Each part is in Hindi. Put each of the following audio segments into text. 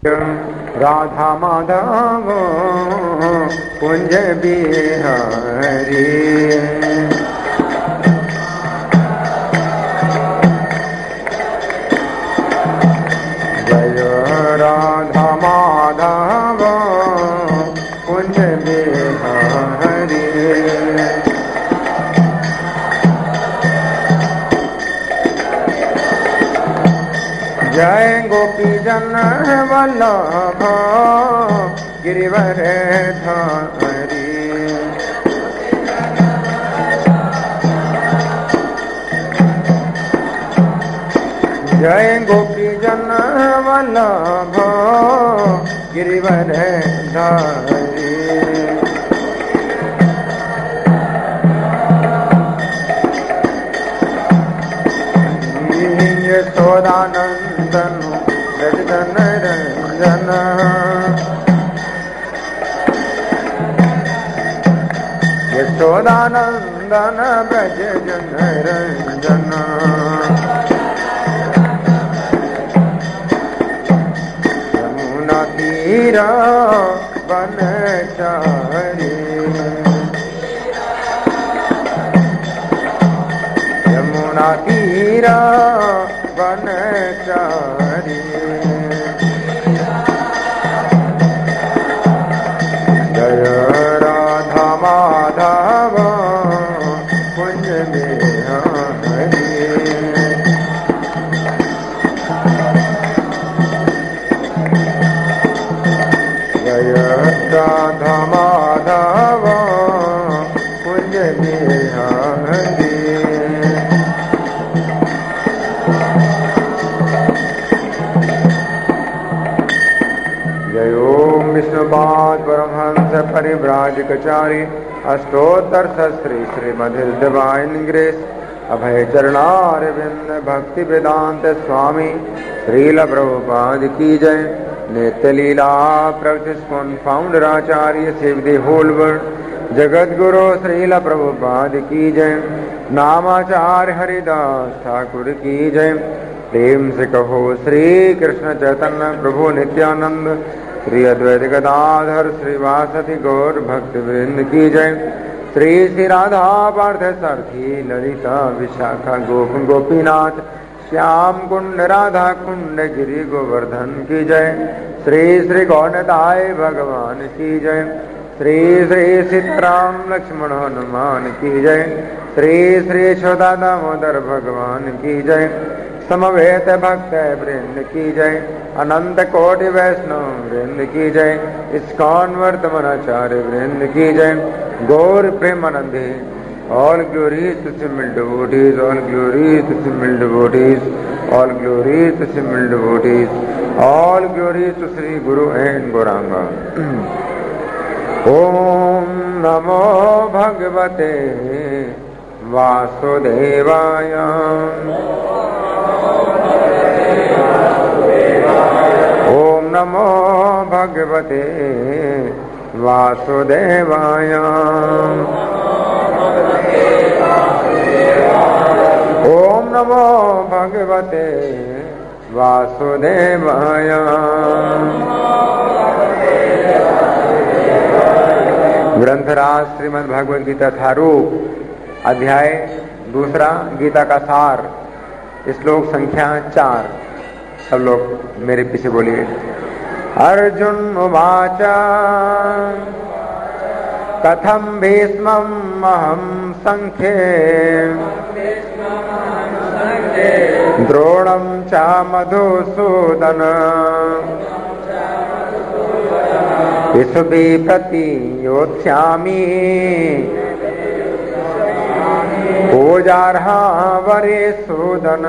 राधा माधव कुंज बिहारी। जय राधा माधव कुंज बिहारी। जय गोपी जन वल्लभ गिरिवर धारी। जय गोपी जन वल्लभ गिरिवर धारी। यशोदानंदन रजन रंजन। यशोदानंदन ब्रज जन रंजन। यमुना तीरा वनचारी। यमुना तीरा वनचारी। जय राधा माधव कुंज बिहारी। जय राधा माधव कुंज बिहारी। विष्णुपाद परमहंस परिव्राजकचारी अष्टोत्तर श्री श्रीमद् डिवाइन ग्रेस अभय चरणारविंद भक्ति वेदांत स्वामी श्रील प्रभुपाद की जय। नित्य लीला प्रवचन फाउंडर आचार्य सेव द होल वर्ल्ड जगत गुरु श्रील प्रभुपाद की जय। नामाचार्य हरिदास ठाकुर की जय। प्रेम से कहो श्री कृष्ण चैतन्य प्रभु नित्यानंद श्री अद्वैत गदाधर श्रीवासति गौर भक्त वृंद की जय। श्री श्री राधा पार्थ सारथी ललिता विशाखा गोप गोपीनाथ श्याम कुंड राधा कुंड गिरि गोवर्धन की जय। श्री श्री गौरताय भगवान की जय। श्री श्री सीताराम लक्ष्मण हनुमान की जय। श्री श्री यशोदा दामोदर भगवान की जय। समवेत भक्त वृंद की जय। अनंत कोटि वैष्णव वृंद की जय। इस्कॉन वर्तमानाचार्य वृंद की जय। गौर प्रेमानंदे all glories to simple devotees, all glories to simple devotees, all glories to simple devotees, all glories to Sri Guru and Gauranga. Om Namo Bhagavate Vasudevaya. Om Namo Bhagavate Vasudevaya. Om Namo Bhagavate Vasudevaya. ग्रंथराज Shrimad Bhagavad Gita थारूप अध्याय दूसरा गीता का सार श्लोक संख्या 4। सब लोग मेरे पीछे बोलिए। अर्जुन उवाच कथम भीष्मम् अहं संख्ये द्रोणं च मधुसूदन इषुभिः प्रतियोत्स्यामि पूजार्हा वरेसूदन।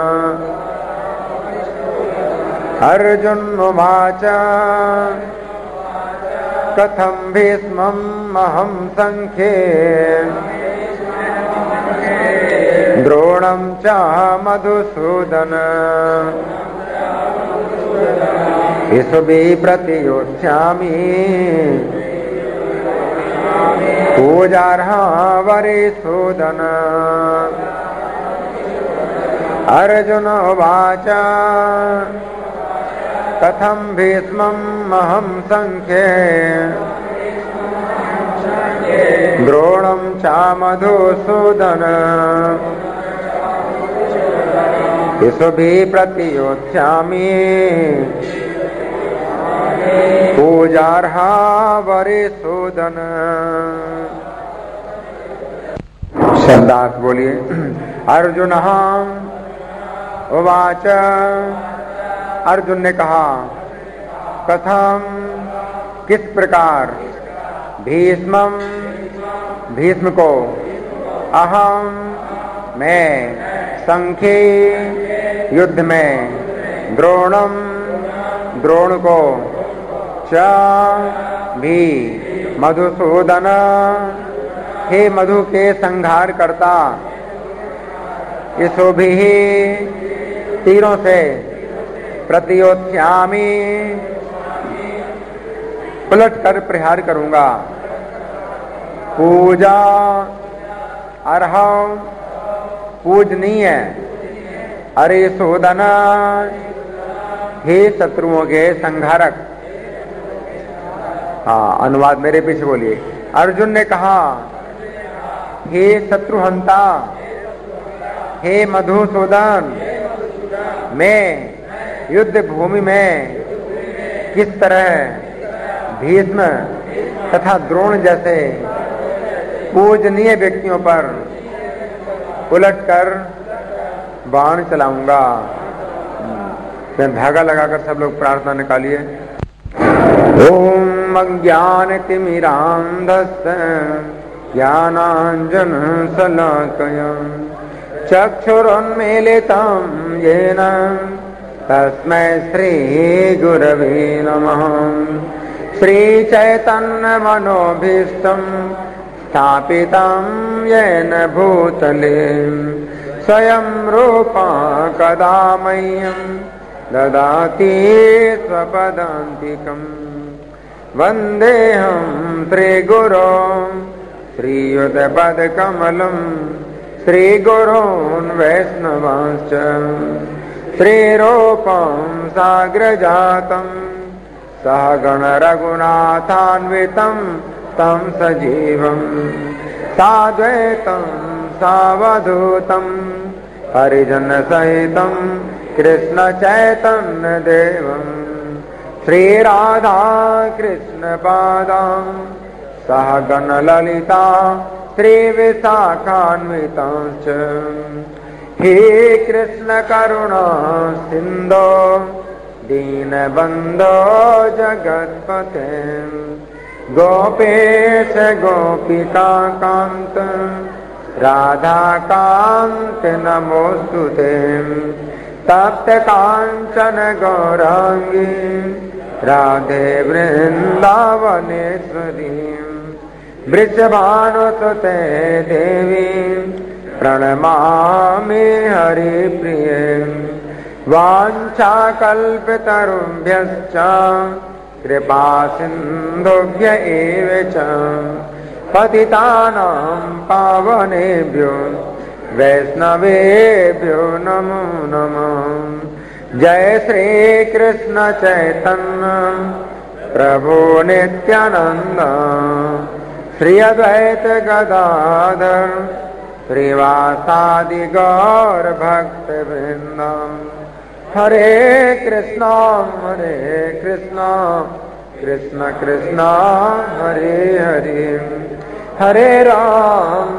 अर्जुन उवाच कथं भीष्मम् अहं संख्ये द्रोणं च मधुसूदन इषुभिः प्रतियोत्स्यामि पूजार्हा वरेसूदन। अर्जुन उवाच कथं भीष्मम् अहं संख्ये द्रोणं च मधुसूदन इषुभिः प्रतियोत्स्यामि पूजार्हा वरिसूदन। शब्दार्थ बोलिए। अर्जुन उवाच, अर्जुन ने कहा, कथम किस प्रकार, भीष्मम भीष्म को, अहम मैं, संख्ये युद्ध में, द्रोणम द्रोण को, च भी मधुसूदन हे मधु के संहार करता, इसो भी तीरों से, प्रतियोत्स्यामि पलट कर प्रहार करूंगा, पूजा अर्हं पूजनीय, अरे सूदन हे शत्रुओं के संहारक। हाँ, अनुवाद मेरे पीछे बोलिए। अर्जुन ने कहा, हे शत्रुहंता, हे मधुसूदन, मैं युद्ध भूमि में किस तरह भीष्म तथा द्रोण जैसे पूजनीय व्यक्तियों पर उलटकर बाण चलाऊंगा। धागा लगाकर सब लोग प्रार्थना निकालिए। ओम अज्ञानतिमिरान्धस्य ज्ञानाञ्जन शलाकया चक्षुरुन्मीलितं येन तस्मै श्री गुरवे नमः। श्रीचैतन्यमनोभीष्टं स्थापितं येन भूतले स्वयं रूपा कदा मह्यं ददाति स्वपदान्तिकम्। वन्देऽहं श्रीगुरो श्रीयुतपदकमलं श्रीगुरोन् वैष्णवांश्च श्रीरूपं साग्रजातं सहगण रघुनाथान्वितं तं सजीवं साद्वैतं सावधूतं हरिजनसहितं कृष्णचैतन्यदेवं श्रीराधा कृष्णपादां सहगण ललिता श्रीविशाखान्वितांश्च। हे कृष्ण करुणा सिन्धो दीनबन्धो जगत्पते गोपेश गोपिकान्त राधाकान्त नमोस्तुते। तप्त कांचन गौरांगी राधे वृंदावनेश्वरी वृषभानुसुते देवी प्रणमामि हरिप्रिये। वाञ्छाकल्पतरुभ्यश्च कृपा सिन्धुभ्य एव च पतितानां पावनेभ्यो वैष्णवेभ्यो नमो नमः। जय श्री कृष्ण चैतन्य प्रभु नित्यानंद श्री अद्वैत गदाधर श्रीवासादि गौर भक्त वृंद। हरे कृष्णा कृष्ण कृष्ण हरे हरे, हरे राम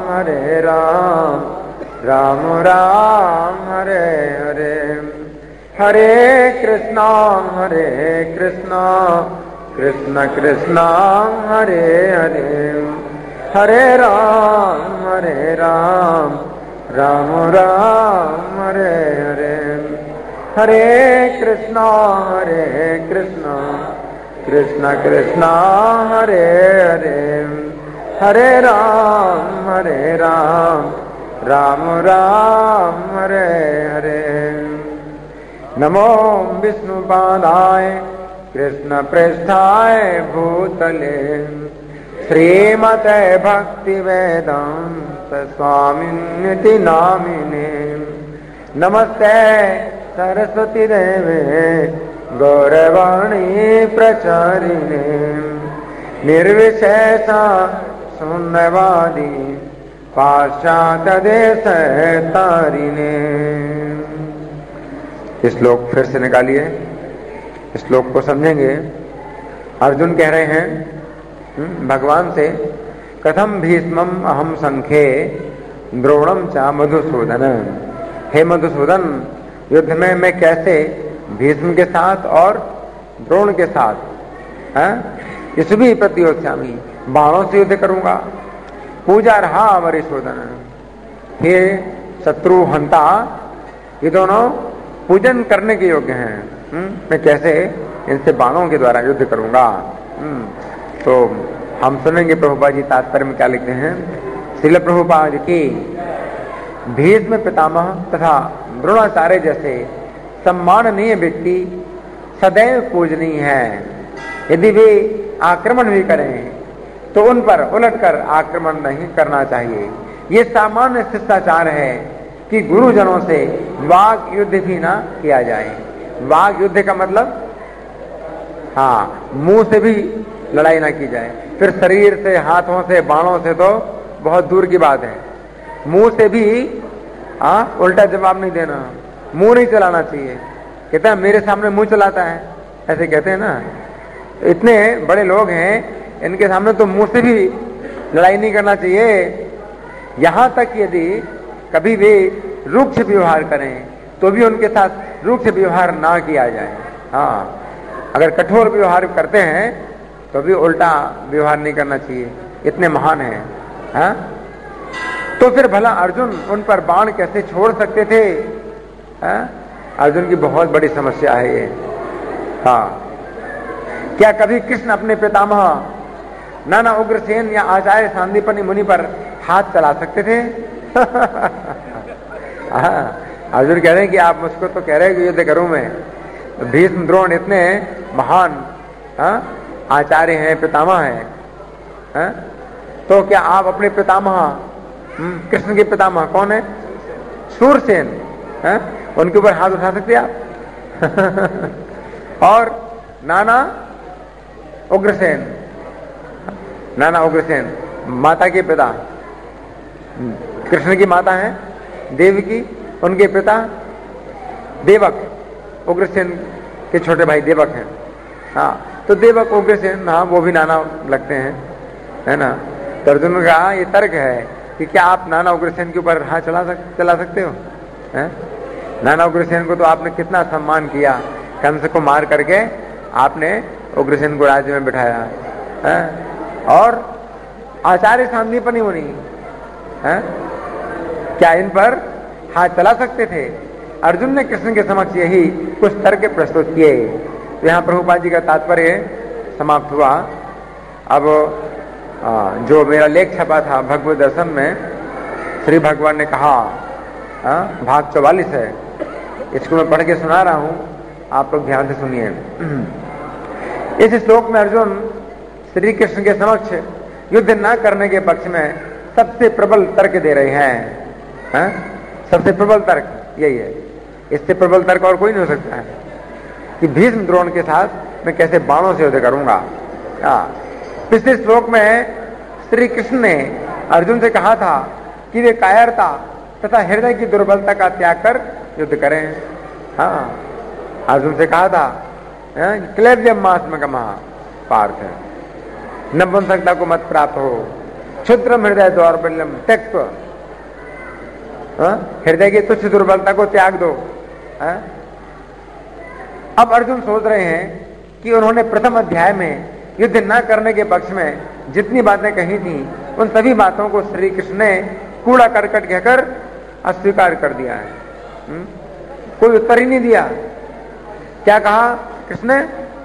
राम राम हरे हरे। हरे कृष्णा कृष्ण कृष्ण हरे हरे, हरे राम राम राम हरे हरे। हरे कृष्णा कृष्ण कृष्ण हरे हरे, हरे राम राम राम हरे हरे। नमो विष्णुपादाय कृष्ण पृष्ठाय भूतले श्रीमते भक्ति वेदांत स्वामिन्निति नामिने। नमस्ते सरस्वती देवे गौरवाणी प्रचारिणे निर्विशेषा शून्यवादी पाश्चात्य देश तारिणे। श्लोक फिर से निकालिए, श्लोक को समझेंगे। अर्जुन कह रहे हैं भगवान से, कथम भीष्मम अहम संख्ये द्रोणम चा मधुसूदन। हे मधुसूदन, युद्ध में मैं कैसे भीष्म के साथ और द्रोण के साथ इस भी प्रतियोत्स्यामी बाणों से युद्ध करूंगा। पूजा रहा वरिशोदन। हे शत्रु हंता, ये दोनों पूजन करने के योग्य हैं। मैं कैसे इनसे बाणों के द्वारा युद्ध करूंगा। तो हम सुनेंगे प्रभुपाद जी तात्पर्य में क्या लिखते हैं। श्रील प्रभुपाद की भीष्म पितामह तथा द्रोणाचार्य जैसे सम्माननीय व्यक्ति सदैव पूजनीय है। यदि वे आक्रमण भी करें तो उन पर उलटकर आक्रमण नहीं करना चाहिए। ये सामान्य शिष्टाचार है कि गुरुजनों से वाग युद्ध भी ना किया जाए। वाग युद्ध का मतलब मुंह से भी लड़ाई ना की जाए। फिर शरीर से, हाथों से, बाणों से तो बहुत दूर की बात है। मुंह से भी उल्टा जवाब नहीं देना, मुंह नहीं चलाना चाहिए। कहता है मेरे सामने मुंह चलाता है, ऐसे कहते हैं ना। इतने बड़े लोग हैं, इनके सामने तो मुंह से भी लड़ाई नहीं करना चाहिए। यहां तक यदि कभी वे रुक्ष व्यवहार करें तो भी उनके साथ रुक्ष व्यवहार ना किया जाए। अगर कठोर व्यवहार करते हैं तो भी उल्टा व्यवहार नहीं करना चाहिए। इतने महान हैं। तो फिर भला अर्जुन उन पर बाण कैसे छोड़ सकते थे। अर्जुन की बहुत बड़ी समस्या है ये। क्या कभी कृष्ण अपने पितामह नाना उग्रसेन या आचार्य सांदीपनि मुनि पर हाथ चला सकते थे। अर्जुन कह रहे हैं कि आप मुझको तो कह रहे हैं कि युद्ध करूं मैं। भीष्म द्रोण इतने महान आचार्य हैं, पितामह हैं। तो क्या आप अपने पितामह कृष्ण के पितामह कौन है, शूरसेन, उनके ऊपर हाथ उठा सकते आप। और नाना उग्रसेन, नाना उग्रसेन माता के पिता, कृष्ण की माता है देवकी, उनके पिता देवक, उग्रसेन के छोटे भाई देवक हैं। तो देवक उग्रसेन, वो भी नाना लगते हैं, है ना। तो अर्जुन ने कहा ये तर्क है कि क्या आप नाना उग्रसेन के ऊपर हाथ चला सकते हो। नाना उग्रसेन को तो आपने कितना सम्मान किया, कंस को मार करके आपने उग्रसेन को राज्य में बिठाया। और आचार्य सांदीपनि मुनि क्या इन पर हाथ चला सकते थे। अर्जुन ने कृष्ण के समक्ष यही कुछ तर्क प्रस्तुत किए। तो यहाँ प्रभुपाद जी का तात्पर्य समाप्त हुआ। अब जो मेरा लेख छपा था भगवत दर्शन में, श्री भगवान ने कहा, भाग 44 है, इसको मैं पढ़ के सुना रहा हूं, आप लोग ध्यान से सुनिए। इस श्लोक में अर्जुन श्री कृष्ण के समक्ष युद्ध न करने के पक्ष में सबसे प्रबल तर्क दे रहे हैं। सबसे प्रबल तर्क यही है, इससे प्रबल तर्क और कोई नहीं हो सकता है कि भीष्म द्रोण के साथ मैं कैसे बाणों से युद्ध करूंगा। पिछले श्लोक में श्री कृष्ण ने अर्जुन से कहा था कि वे कायरता तथा हृदय की दुर्बलता का त्याग कर युद्ध करें। अर्जुन से कहा था क्लेव्यम मास्मगमः पार्थ, नपुंसकता को मत प्राप्त हो, क्षुद्रम हृदय दौर्बल्यम त्यक्त्वा, हृदय की तुच्छ दुर्बलता को त्याग दो। अब अर्जुन सोच रहे हैं कि उन्होंने प्रथम अध्याय में युद्ध न करने के पक्ष में जितनी बातें कही थी उन सभी बातों को श्री कृष्ण ने कूड़ा करकट कहकर अस्वीकार कर दिया है। कोई उत्तर ही नहीं दिया। क्या कहा कृष्ण ने,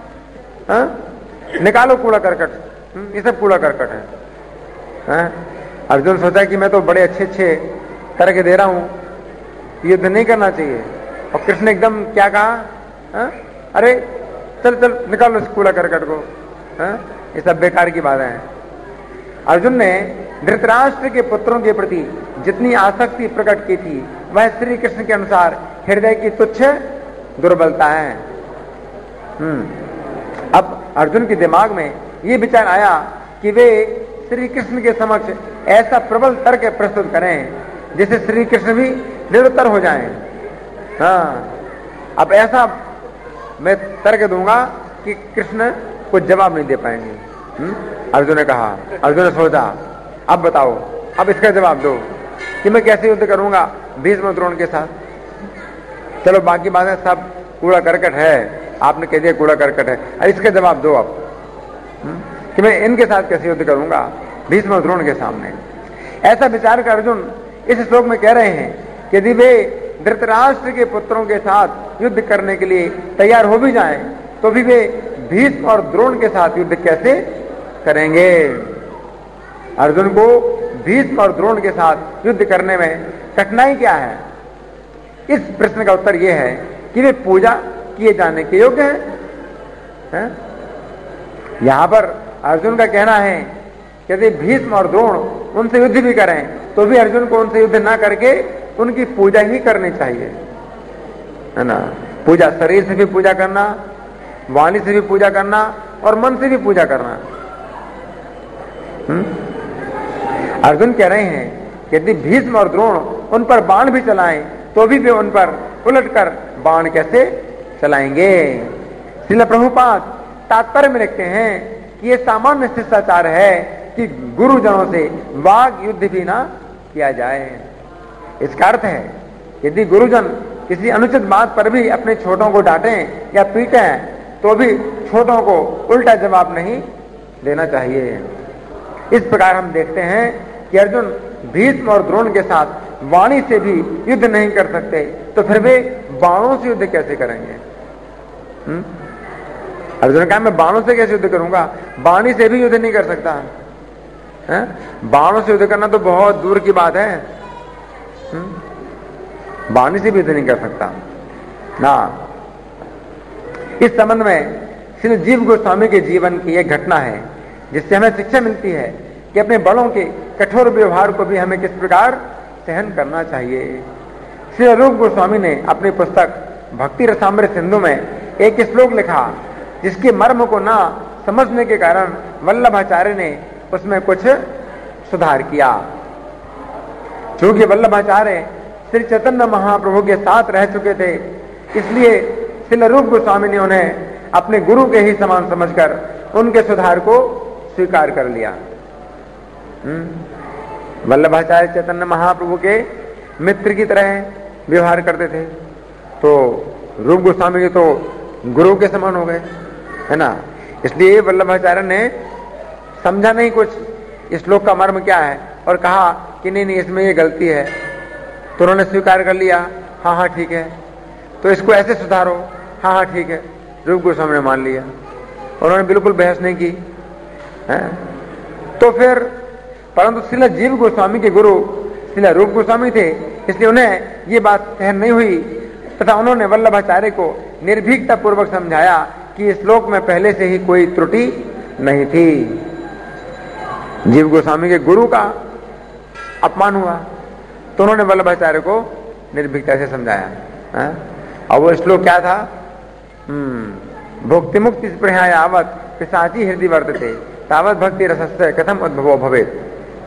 निकालो कूड़ा करकट, ये सब कूड़ा करकट है। अर्जुन सोचा कि मैं तो बड़े अच्छे तर्क दे रहा हूं, युद्ध नहीं करना चाहिए। और कृष्ण एकदम क्या कहा, अरे चल चल निकालो इस कूड़ा करकट को, ये सब बेकार की बात है। अर्जुन ने धृतराष्ट्र के पुत्रों के प्रति जितनी आसक्ति प्रकट की थी वह श्री कृष्ण के अनुसार हृदय की तुच्छ दुर्बलता है। अब अर्जुन के दिमाग में ये विचार आया कि वे श्री कृष्ण के समक्ष ऐसा प्रबल तर्क प्रस्तुत करें जिससे श्री कृष्ण भी निरुत्तर हो जाएं। हाँ, अब ऐसा मैं तर्क दूंगा कि कृष्ण कुछ जवाब नहीं दे पाएंगे। अर्जुन ने कहा, अर्जुन ने सोचा, अब बताओ, अब इसका जवाब दो कि मैं कैसे युद्ध करूंगा भीष्म द्रोण के साथ। चलो बाकी बातें सब कूड़ा करकट है, आपने कह दिया कूड़ा करकट है, अब इसका जवाब दो आप कि मैं इनके साथ कैसे युद्ध करूंगा भीष्म द्रोण के सामने। ऐसा विचार कर अर्जुन इस श्लोक में कह रहे हैं कि यदि वे धृतराष्ट्र के पुत्रों के साथ युद्ध करने के लिए तैयार हो भी जाएं तो भी वे भीष्म और द्रोण के साथ युद्ध कैसे करेंगे। अर्जुन को भीष्म और द्रोण के साथ युद्ध करने में कठिनाई क्या है? इस प्रश्न का उत्तर यह है कि वे पूजा किए जाने के योग्य हैं। यहां पर अर्जुन का कहना है कि यदि भीष्म और द्रोण उनसे युद्ध भी करें तो भी अर्जुन को उनसे युद्ध ना करके उनकी पूजा ही करनी चाहिए, है ना। पूजा शरीर से भी पूजा करना, वाणी से भी पूजा करना और मन से भी पूजा करना। अर्जुन कह रहे हैं कि यदि भीष्म और द्रोण उन पर बाण भी चलाएं तो भी वे उन पर उलटकर बाण कैसे चलाएंगे। श्रील प्रभुपाद तात्पर्य में लिखते हैं कि यह सामान्य शिष्टाचार है कि गुरुजनों से वाग युद्ध भी ना किया जाए। इसका अर्थ है यदि गुरुजन किसी अनुचित बात पर भी अपने छोटों को डांटें या पीटें तो भी छोटों को उल्टा जवाब नहीं देना चाहिए। इस प्रकार हम देखते हैं कि अर्जुन भीष्म और द्रोण के साथ वाणी से भी युद्ध नहीं कर सकते तो फिर वे बाणों से युद्ध कैसे करेंगे। अर्जुन कहा मैं बाणों से कैसे युद्ध करूंगा, वाणी से भी युद्ध नहीं कर सकता है? बाणों से युद्ध करना तो बहुत दूर की बात है, वाणी से भी युद्ध नहीं कर सकता ना। इस संबंध में श्री जीव गोस्वामी के जीवन की एक घटना है जिससे हमें शिक्षा मिलती है कि अपने बड़ों के कठोर व्यवहार को भी हमें किस प्रकार सहन करना चाहिए। श्री रूप गोस्वामी ने अपनी पुस्तक भक्ति रसामृत सिंधु में एक श्लोक लिखा जिसके मर्म को ना समझने के कारण वल्लभाचार्य ने उसमें कुछ सुधार किया। क्योंकि वल्लभाचार्य श्री चैतन्य महाप्रभु के साथ रह चुके थे, इसलिए श्री रूप गोस्वामी ने उन्हें अपने गुरु के ही समान समझकर उनके सुधार को स्वीकार कर लिया। वल्लभाचार्य चैतन्य महाप्रभु के मित्र की तरह व्यवहार करते थे, तो रूप गोस्वामी के तो गुरु के समान हो गए, है ना। इसलिए वल्लभाचार्य ने समझा नहीं कुछ इस श्लोक का मर्म क्या है और कहा कि नहीं नहीं इसमें ये गलती है, तो उन्होंने स्वीकार कर लिया, हाँ हाँ ठीक है, तो इसको ऐसे सुधारो, हाँ हाँ ठीक है। रूप गोस्वामी ने मान लिया, उन्होंने बिल्कुल बहस नहीं की है। तो फिर परंतु श्रील जीव गोस्वामी के गुरु श्रील रूप गोस्वामी थे, इसलिए उन्हें ये बात सहन नहीं हुई तथा उन्होंने वल्लभाचार्य को निर्भीकता पूर्वक समझाया कि इस श्लोक में पहले से ही कोई त्रुटि नहीं थी। जीव गोस्वामी के गुरु का अपमान हुआ तो उन्होंने वल्लभाचार्य को निर्भीकता से समझाया। और वो श्लोक क्या था? भुक्ति मुक्ति स्पृहा यावत पिशाची हृदय वर्तते तावत भक्ति रसस्य कथम उद्भवो भवेत्।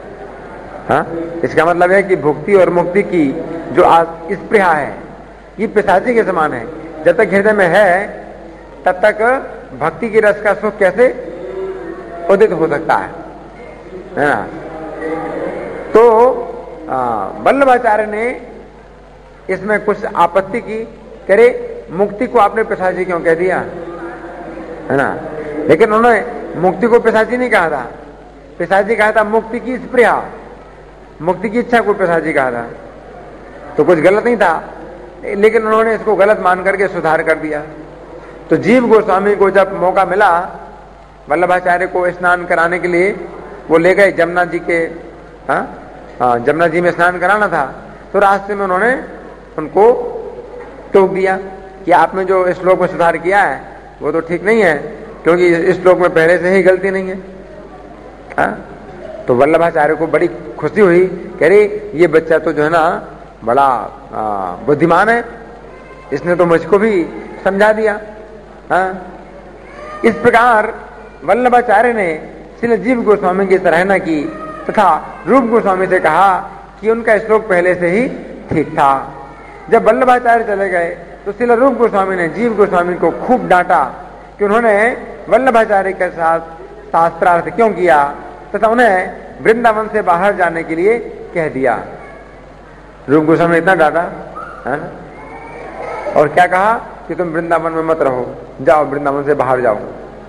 इसका मतलब है कि भुक्ति और मुक्ति की जो स्पृहा है ये पिशाची के समान है। जब तक हृदय में है तब तक भक्ति की रस का सुख कैसे उदित हो सकता है ना। तो वल्लभाचार्य ने इसमें कुछ आपत्ति की, करे मुक्ति को आपने पिशाची क्यों कह दिया, है ना। लेकिन उन्होंने मुक्ति को पिशाची नहीं कहा था, पिशाची कहा था मुक्ति की स्पृहा, मुक्ति की इच्छा को पिशाची कहा था। तो कुछ गलत नहीं था, लेकिन उन्होंने इसको गलत मान करके सुधार कर दिया। तो जीव गोस्वामी को जब मौका मिला वल्लभाचार्य को स्नान कराने के लिए, वो ले गए जमुना जी के, जमुना जी में स्नान कराना था, तो रास्ते में उन्होंने उनको टोक दिया कि आपने जो इस श्लोक में सुधार किया है वो तो ठीक नहीं है, क्योंकि इस श्लोक में पहले से ही गलती नहीं है। तो वल्लभाचार्य को बड़ी खुशी हुई, कह रही ये बच्चा तो जो है ना बड़ा बुद्धिमान है, इसने तो मुझको भी समझा दिया। इस प्रकार वल्लभाचार्य ने श्रील जीव गोस्वामी की सराहना की तथा रूप गोस्वामी से कहा कि उनका श्लोक पहले से ही ठीक था। जब वल्लभाचार्य चले गए तो श्रील रूप गोस्वामी ने जीव गोस्वामी को खूब डांटा कि उन्होंने वल्लभाचार्य के साथ शास्त्रार्थ क्यों किया तथा उन्हें वृंदावन से बाहर जाने के लिए कह दिया। रूप गोस्वामी ने इतना डांटा है ना, और क्या कहा कि तुम वृंदावन में मत रहो, जाओ वृंदावन से बाहर जाओ।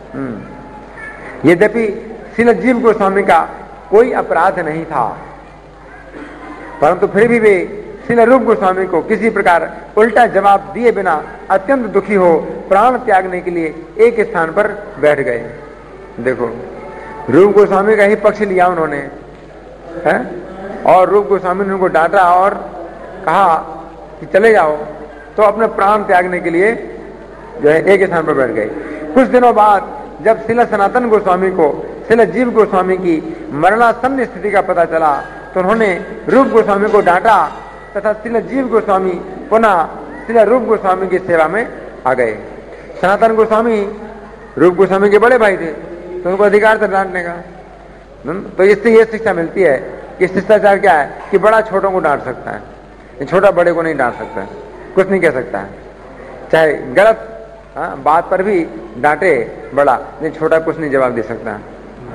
यद्यपि श्रील जीव गोस्वामी का कोई अपराध नहीं था, परंतु फिर भी वे श्रील रूप गोस्वामी को किसी प्रकार उल्टा जवाब दिए बिना अत्यंत दुखी हो प्राण त्यागने के लिए एक स्थान पर बैठ गए। देखो, रूप गोस्वामी का ही पक्ष लिया उन्होंने, है? और रूप गोस्वामी ने उनको डांटा और कहा कि चले जाओ, तो अपने प्राण त्यागने के लिए जो है एक स्थान पर बैठ गए। कुछ दिनों बाद जब श्रील सनातन गोस्वामी को श्रील जीव गोस्वामी की मरणासन्न स्थिति का पता चला तो उन्होंने रूप गोस्वामी को डांटा तथा श्रील जीव गोस्वामी पुनः श्रील रूप गोस्वामी की सेवा में आ गए। सनातन गोस्वामी रूप गोस्वामी के बड़े भाई थे, तो उनको अधिकार था डांटने का। तो इससे यह शिक्षा मिलती है कि शिष्टाचार क्या है कि बड़ा छोटों को डांट सकता है, छोटा बड़े को नहीं डांट सकता है, कुछ नहीं कह सकता है। चाहे गलत बात पर भी डांटे बड़ा, नहीं छोटा कुछ नहीं जवाब दे सकता है।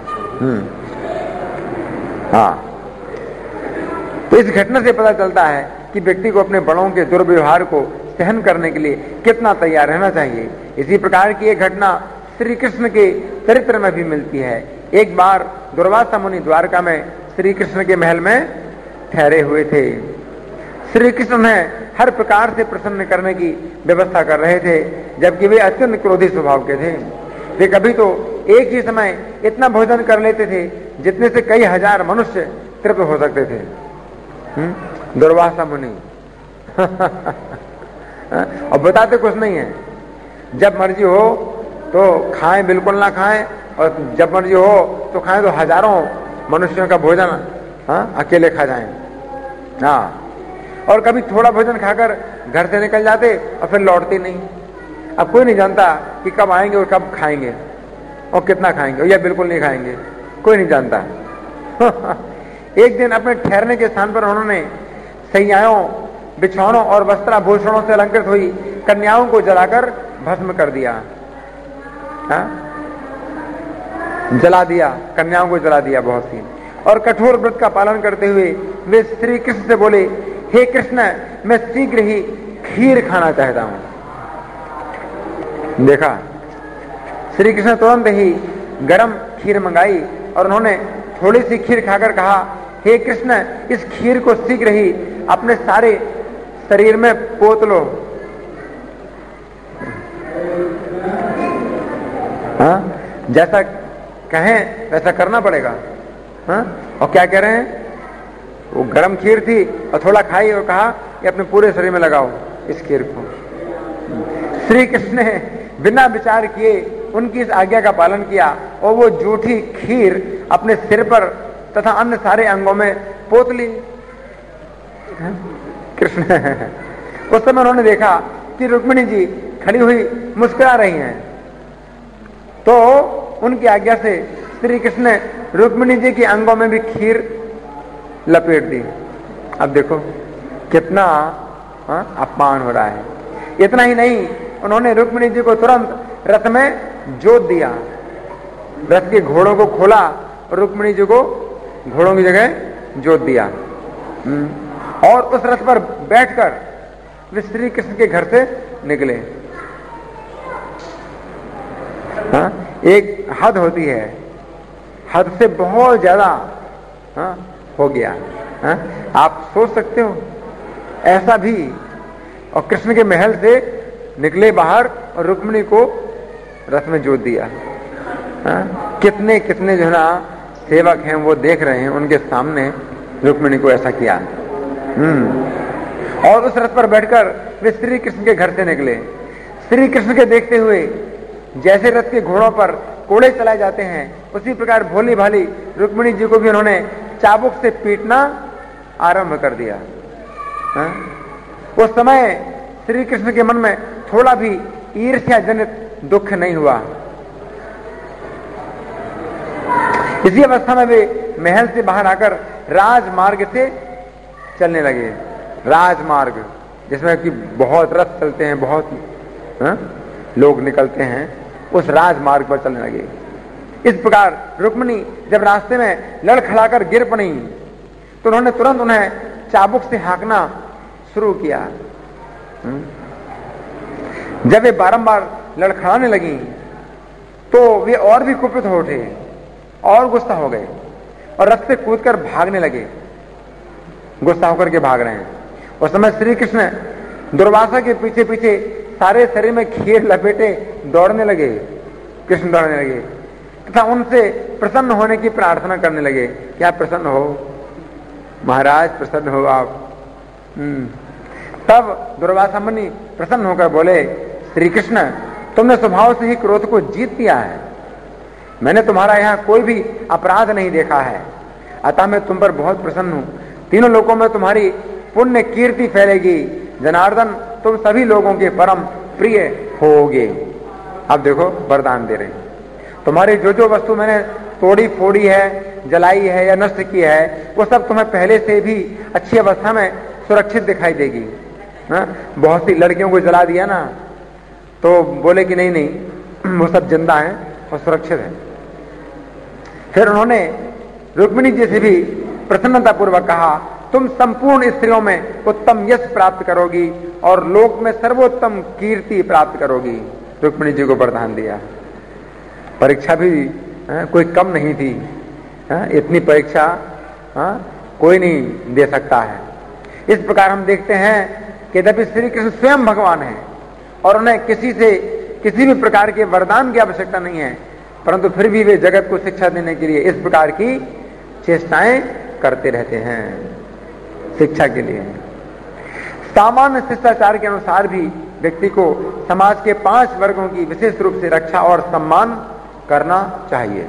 हाँ, तो इस घटना से पता चलता है कि व्यक्ति को अपने बड़ों के दुर्व्यवहार को सहन करने के लिए कितना तैयार रहना चाहिए। इसी प्रकार की एक घटना श्री कृष्ण के चरित्र में भी मिलती है। एक बार दुर्वासा मुनि द्वारका में श्री कृष्ण के महल में ठहरे हुए थे। श्री कृष्ण ने हर प्रकार से प्रसन्न करने की व्यवस्था कर रहे थे, जबकि वे अत्यंत क्रोधी स्वभाव के थे। वे कभी तो एक ही समय इतना भोजन कर लेते थे जितने से कई हजार मनुष्य तृप्त हो सकते थे। दुर्वासा मुनि और बताते कुछ नहीं है, जब मर्जी हो तो खाएं, बिल्कुल ना खाएं, और जब मर्जी हो तो खाएं तो हजारों मनुष्यों का भोजन अकेले खा जाएं। हाँ, और कभी थोड़ा भोजन खाकर घर से निकल जाते और फिर लौटते नहीं। अब कोई नहीं जानता कि कब आएंगे और कब खाएंगे और कितना खाएंगे या बिल्कुल नहीं खाएंगे, कोई नहीं जानता। एक दिन अपने ठहरने के स्थान पर उन्होंने सैयाओं, बिछौनों और वस्त्राभूषणों से अलंकृत हुई कन्याओं को जलाकर भस्म कर दिया। जला दिया, कन्याओं को जला दिया बहुत सी। और कठोर व्रत का पालन करते हुए वे श्री कृष्ण से बोले, हे कृष्ण, मैं शीघ्र ही खीर खाना चाहता हूं। देखा, श्री कृष्ण तुरंत ही गरम खीर मंगाई और उन्होंने थोड़ी सी खीर खाकर कहा, हे कृष्ण, इस खीर को शीघ्र ही अपने सारे शरीर में पोत लो। जैसा कहें वैसा करना पड़ेगा। और क्या कह रहे हैं, वो गरम खीर थी और थोड़ा खाई और कहा कि अपने पूरे शरीर में लगाओ इस खीर को। श्री कृष्ण ने बिना विचार किए उनकी इस आज्ञा का पालन किया और वो जूठी खीर अपने सिर पर तथा अन्य सारे अंगों में पोत ली। कृष्ण उस समय उन्होंने देखा कि रुक्मिणी जी खड़ी हुई मुस्कुरा रही हैं, तो उनकी आज्ञा से श्री कृष्ण ने रुक्मिणी जी के अंगों में भी खीर लपेट दी। अब देखो कितना अपमान हो रहा है। इतना ही नहीं, उन्होंने रुक्मिणी जी को तुरंत रथ में जोत दिया, रथ के घोड़ों को खोला और रुक्मिणी जी को घोड़ों की जगह जोत दिया। और उस रथ पर बैठकर वे श्री कृष्ण के घर से निकले। एक हद होती है, हद से बहुत ज्यादा हो गया। आप सोच सकते हो ऐसा भी, और कृष्ण के महल से निकले बाहर और रुक्मिणी को रथ में जोत दिया। कितने कितने जो है ना सेवक हैं वो देख रहे हैं, उनके सामने रुक्मिणी को ऐसा किया। और उस रथ पर बैठकर वे श्री कृष्ण के घर से निकले। श्री कृष्ण के देखते हुए जैसे रथ के घोड़ों पर कोड़े चलाए जाते हैं, उसी प्रकार भोली भाली रुक्मिणी जी को भी उन्होंने चाबुक से पीटना आरंभ कर दिया। उस समय श्री कृष्ण के मन में थोड़ा भी ईर्ष्या जनित दुख नहीं हुआ। इसी अवस्था में वे महल से बाहर आकर राजमार्ग से चलने लगे। राजमार्ग जिसमें कि बहुत रथ चलते हैं, बहुत लोग निकलते हैं, उस राजमार्ग पर चलने लगे। इस प्रकार रुक्मिणी जब रास्ते में लड़खड़ाकर गिर पड़ी तो उन्होंने तुरंत उन्हें चाबुक से हाँकना शुरू किया। जब वे बारंबार लड़खड़ाने लगी तो वे और भी कुपित हो उठे और गुस्सा हो गए और रथ से कूदकर भागने लगे। गुस्सा होकर के भाग रहे हैं। उस समय श्री कृष्ण दुर्वासा के पीछे पीछे सारे शरीर में घेर लपेटे दौड़ने लगे। कृष्ण दौड़ने लगे तथा उनसे प्रसन्न होने की प्रार्थना करने लगे। क्या प्रसन्न हो महाराज, प्रसन्न हो आप। तब दुर्वासा मुनि प्रसन्न होकर बोले, श्री कृष्ण तुमने स्वभाव से ही क्रोध को जीत लिया है। मैंने तुम्हारा यहां कोई भी अपराध नहीं देखा है, अतः मैं तुम पर बहुत प्रसन्न हूं। तीनों लोकों में तुम्हारी पुण्य कीर्ति फैलेगी। जनार्दन तुम सभी लोगों के परम प्रिय होगे। अब देखो वरदान दे रहे हैं, तुम्हारी जो जो वस्तु मैंने तोड़ी फोड़ी है, जलाई है या नष्ट की है, वो सब तुम्हें पहले से भी अच्छी अवस्था में सुरक्षित दिखाई देगी। बहुत सी लड़कियों को जला दिया ना तो बोले कि नहीं नहीं वो सब जिंदा है और सुरक्षित है। फिर उन्होंने रुक्मिणी जी से भी प्रसन्नता पूर्वक कहा, तुम संपूर्ण स्त्रियों में उत्तम यश प्राप्त करोगी और लोक में सर्वोत्तम कीर्ति प्राप्त करोगी। रुक्मिणी जी को वरदान दिया। परीक्षा भी कोई कम नहीं थी। इतनी परीक्षा कोई नहीं दे सकता है। इस प्रकार हम देखते हैं कि यद्यपि श्री कृष्ण स्वयं भगवान है और उन्हें किसी से किसी भी प्रकार के वरदान की आवश्यकता नहीं है, परंतु फिर भी वे जगत को शिक्षा देने के लिए इस प्रकार की चेष्टाएं करते रहते हैं शिक्षा के लिए। सामान्य शिष्टाचार के अनुसार भी व्यक्ति को समाज के 5 वर्गों की विशेष रूप से रक्षा और सम्मान करना चाहिए।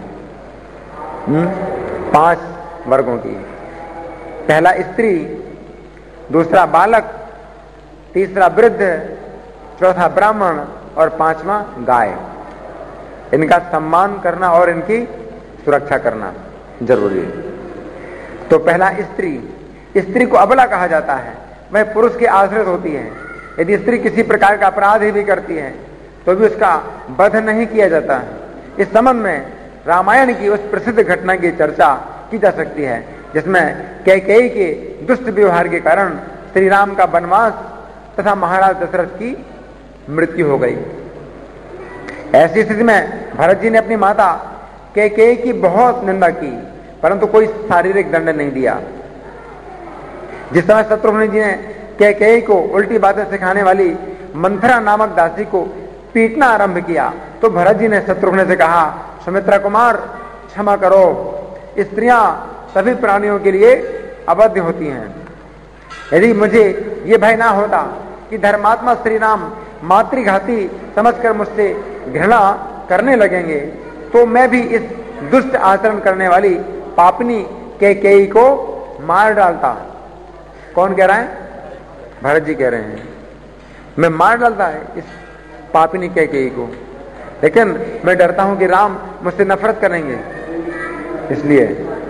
5 वर्गों की। पहला स्त्री, दूसरा बालक, तीसरा वृद्ध, चौथा ब्राह्मण और 5वां गाय। इनका सम्मान करना और इनकी सुरक्षा करना जरूरी है। तो पहला स्त्री। स्त्री को अबला कहा जाता है, वह पुरुष के आश्रित होती है। यदि स्त्री किसी प्रकार का अपराध भी करती है तो भी उसका वध नहीं किया जाता है। इस संबंध में रामायण की उस प्रसिद्ध घटना की चर्चा की जा सकती है जिसमें कैकेयी के दुष्ट व्यवहार के कारण श्री राम का वनवास तथा महाराज दशरथ की मृत्यु हो गई। ऐसी स्थिति में भरत जी ने अपनी माता कैकेयी की बहुत निंदा की, परंतु कोई शारीरिक दंड नहीं दिया। जिस समय शत्रुघ्न जी ने कैकेयी को उल्टी बातें सिखाने वाली मंथरा नामक दासी को पीटना आरंभ किया तो भरत जी ने शत्रुघ्न से कहा, सुमित्रा कुमार क्षमा करो, स्त्रियां सभी प्राणियों के लिए अबाध्य होती हैं। यदि मुझे ये भय ना होता कि धर्मात्मा श्री राम मातृघाती समझकर मुझसे घृणा करने लगेंगे तो मैं भी इस दुष्ट आचरण करने वाली पापनी कैकेयी को मार डालता। कौन कह रहा है? भरत जी कह रहे हैं, मैं मार डालता है इस पापिनी कैकेयी को, लेकिन मैं डरता हूं कि राम मुझसे नफरत करेंगे, इसलिए।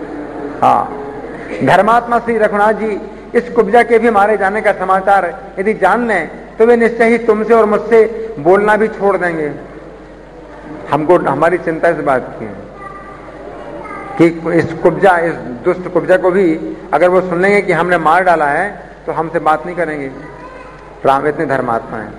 धर्मात्मा श्री रघुनाथ जी इस कुब्जा के भी मारे जाने का समाचार यदि जान लें तो वे निश्चय ही तुमसे और मुझसे बोलना भी छोड़ देंगे। हमको हमारी चिंता इस बात की है कि इस कुब्जा, इस दुष्ट कुब्जा को भी अगर वो सुन लेंगे कि हमने मार डाला है तो हमसे बात नहीं करेंगे। राम इतने धर्मात्मा हैं।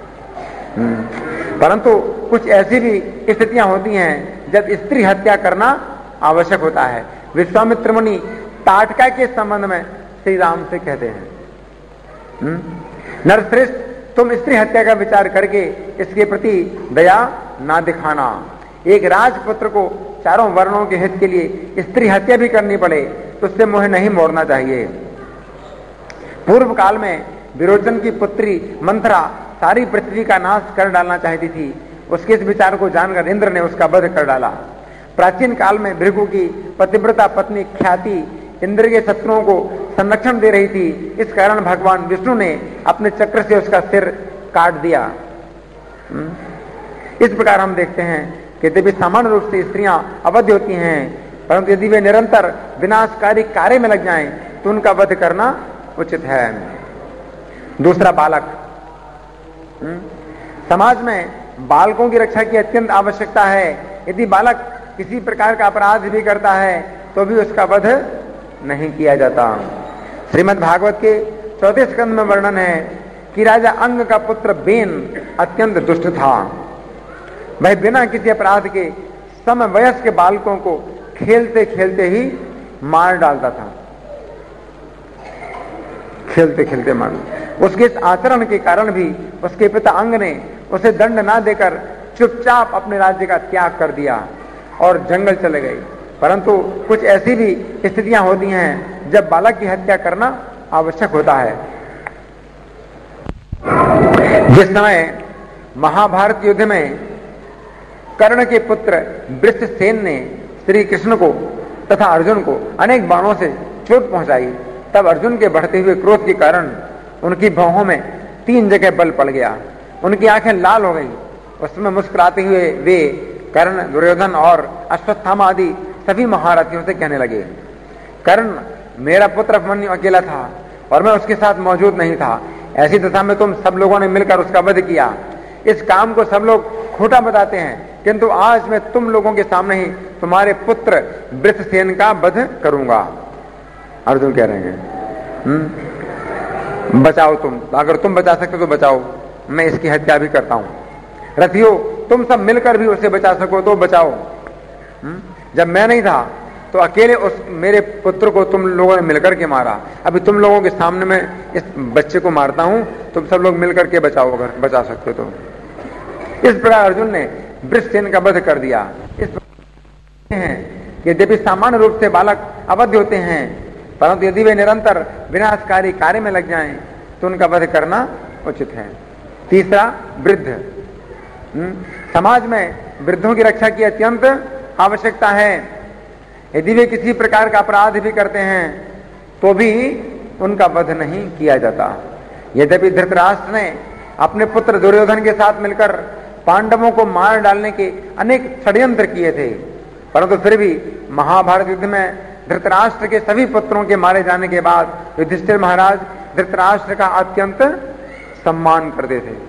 परंतु कुछ ऐसी भी स्थितियां होती हैं जब स्त्री हत्या करना आवश्यक होता है। विश्वामित्र मुनि ताटका के संबंध में श्री राम से कहते हैं, नरश्रेष्ठ तुम स्त्री हत्या का विचार करके इसके प्रति दया ना दिखाना। एक राजपुत्र को चारों वर्णों के हित के लिए स्त्री हत्या भी करनी पड़े तो उससे मुंह नहीं मोड़ना चाहिए। पूर्व काल में विरोचन की पुत्री मंथरा सारी पृथ्वी का नाश कर डालना चाहती थी। उसके इस विचार को जानकर इंद्र ने उसका वध कर डाला। प्राचीन काल में भृगु की पतिव्रता पत्नी ख्याति इंद्र के शत्रुओं को संरक्षण दे रही थी। इस कारण भगवान विष्णु ने अपने चक्र से उसका सिर काट दिया। इस प्रकार हम देखते हैं कि यद्यपि सामान्य रूप से स्त्रियां अवध्य होती हैं, परंतु यदि वे निरंतर विनाशकारी कार्य में लग जाएं तो उनका वध करना उचित है। दूसरा, बालक। समाज में बालकों की रक्षा की अत्यंत आवश्यकता है। यदि बालक किसी प्रकार का अपराध भी करता है तो भी उसका वध नहीं किया जाता। श्रीमद् भागवत के 4 स्कंद में वर्णन है कि राजा अंग का पुत्र बेन अत्यंत दुष्ट था। वह बिना किसी अपराध के समवयस्क बालकों को खेलते खेलते ही मार डालता था। खेलते खेलते मार। उसके इस आचरण के कारण भी उसके पिता अंग ने उसे दंड ना देकर चुपचाप अपने राज्य का त्याग कर दिया और जंगल चले गए। परंतु कुछ ऐसी भी स्थितियां होती हैं जब बालक की हत्या करना आवश्यक होता है। जिस समय महाभारत युद्ध में कर्ण के पुत्र वृषसेन ने श्री कृष्ण को तथा अर्जुन को अनेक बाणों से चोट पहुंचाई, तब अर्जुन के बढ़ते हुए क्रोध के कारण उनकी भौहों में 3 जगह बल पड़ गया। उनकी आंखें लाल हो गई। उसमें मुस्कुराते हुए वे कर्ण, दुर्योधन और अश्वत्थामा आदि सभी महारथियों से कहने लगे, कर्ण, मेरा पुत्र अभिमन्यु अकेला था और मैं उसके साथ मौजूद नहीं था। ऐसी दशा में तुम सब लोगों ने मिलकर उसका वध किया। इस काम को सब लोग खोटा बताते हैं, किंतु आज मैं तुम लोगों के सामने ही तुम्हारे पुत्र वृषसेन का वध करूंगा। अर्जुन कह रहे हैं, बचाओ तुम, अगर तुम बचा सकते तो बचाओ, मैं इसकी हत्या भी करता हूं। रथियो, तुम सब मिलकर भी उसे बचा सको तो बचाओ। जब मैं नहीं था तो अकेले उस मेरे पुत्र को तुम लोगों ने मिलकर के मारा। अभी तुम लोगों के सामने मैं इस बच्चे को मारता हूं, तुम सब लोग मिलकर के बचाओ अगर बचा सकते तो। इस प्रकार अर्जुन ने वृषसेन का वध कर दिया। इस प्रकार यद्यपि सामान्य रूप से बालक अवध होते हैं, परंतु यदि वे निरंतर विनाशकारी कार्य में लग जाएं तो उनका वध करना उचित है। तीसरा, वृद्ध। समाज में वृद्धों की रक्षा की अत्यंत आवश्यकता है। यदि वे किसी प्रकार का अपराध भी करते हैं तो भी उनका वध नहीं किया जाता। यद्यपि धृतराष्ट्र ने अपने पुत्र दुर्योधन के साथ मिलकर पांडवों को मार डालने के अनेक षड्यंत्र किए थे, परंतु फिर भी महाभारत युद्ध में धृतराष्ट्र के सभी पुत्रों के मारे जाने के बाद युधिष्ठिर महाराज धृतराष्ट्र का अत्यंत सम्मान करते थे।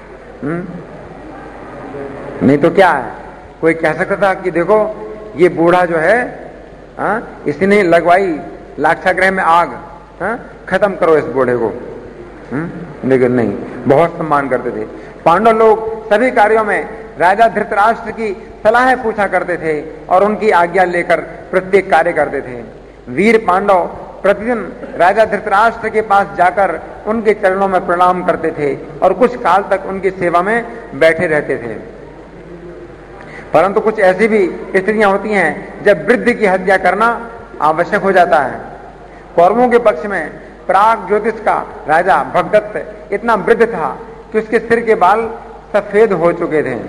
नहीं तो क्या है, कोई कह सकता था कि देखो ये बूढ़ा जो है, इसने लगवाई लाक्षागृह में आग, खत्म करो इस बूढ़े को। लेकिन नहीं, बहुत सम्मान करते थे। पांडव लोग सभी कार्यों में राजा धृतराष्ट्र की सलाह पूछा करते थे और उनकी आज्ञा लेकर प्रत्येक कार्य करते थे। वीर पांडव प्रतिदिन राजा धृतराष्ट्र के पास जाकर उनके चरणों में प्रणाम करते थे और कुछ काल तक उनकी सेवा में बैठे रहते थे। परंतु कुछ ऐसी भी स्थितियां होती हैं जब वृद्ध की हत्या करना आवश्यक हो जाता है। कौरवों के पक्ष में प्राग ज्योतिष का राजा भगदत्त इतना वृद्ध था कि उसके सिर के बाल सफेद हो चुके थे।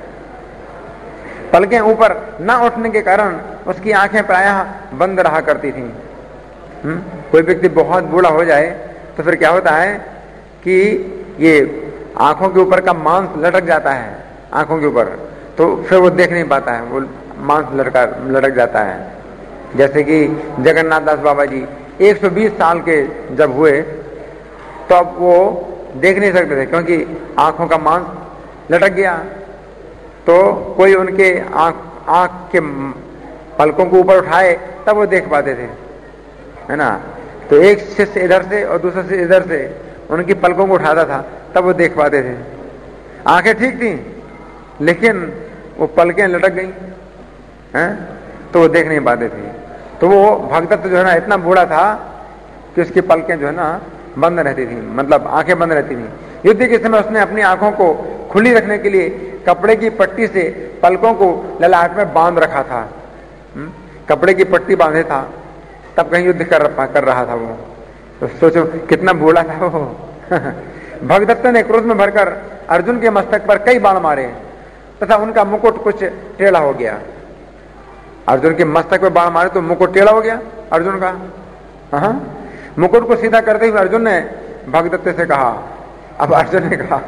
पलकें ऊपर न उठने के कारण उसकी आंखें प्रायः बंद रहा करती थीं। कोई व्यक्ति बहुत बूढ़ा हो जाए तो फिर क्या होता है कि ये आंखों के ऊपर का मांस लटक जाता है, आंखों के ऊपर, तो फिर वो देख नहीं पाता है, वो मांस लटक जाता है। जैसे कि जगन्नाथ दास बाबा जी 120 साल के जब हुए तो अब वो देख नहीं सकते थे क्योंकि आंखों का मांस लटक गया। तो कोई उनके आंख के पलकों को ऊपर उठाए तब वो देख पाते थे, है ना। तो एक शिष्य इधर से और दूसरा शिष्य इधर से उनकी पलकों को उठाता था तब वो देख पाते थे। आंखें ठीक थी लेकिन वो पलकें लटक गई हैं, तो वो देख नहीं पाते थे। तो वो भगदत्त जो है ना इतना बूढ़ा था कि उसकी पलकें जो है ना बंद रहती थी, मतलब आंखें बंद रहती थी। युद्ध के समय उसने अपनी आंखों को खुली रखने के लिए कपड़े की पट्टी से पलकों को ललाट में बांध रखा था। कपड़े की पट्टी बांधे था तब कहीं युद्ध कर रहा था वो। तो सोचो कितना बूढ़ा था वो। भगदत्त ने क्रोध में भरकर अर्जुन के मस्तक पर कई बाण मारे तथा उनका मुकुट कुछ टेढ़ा हो गया। अर्जुन के मस्तक पर बाण मारे तो मुकुट टेढ़ा हो गया अर्जुन का। मुकुट को सीधा करते हुए अर्जुन ने भगदत्त से कहा, अब अर्जुन ने कहा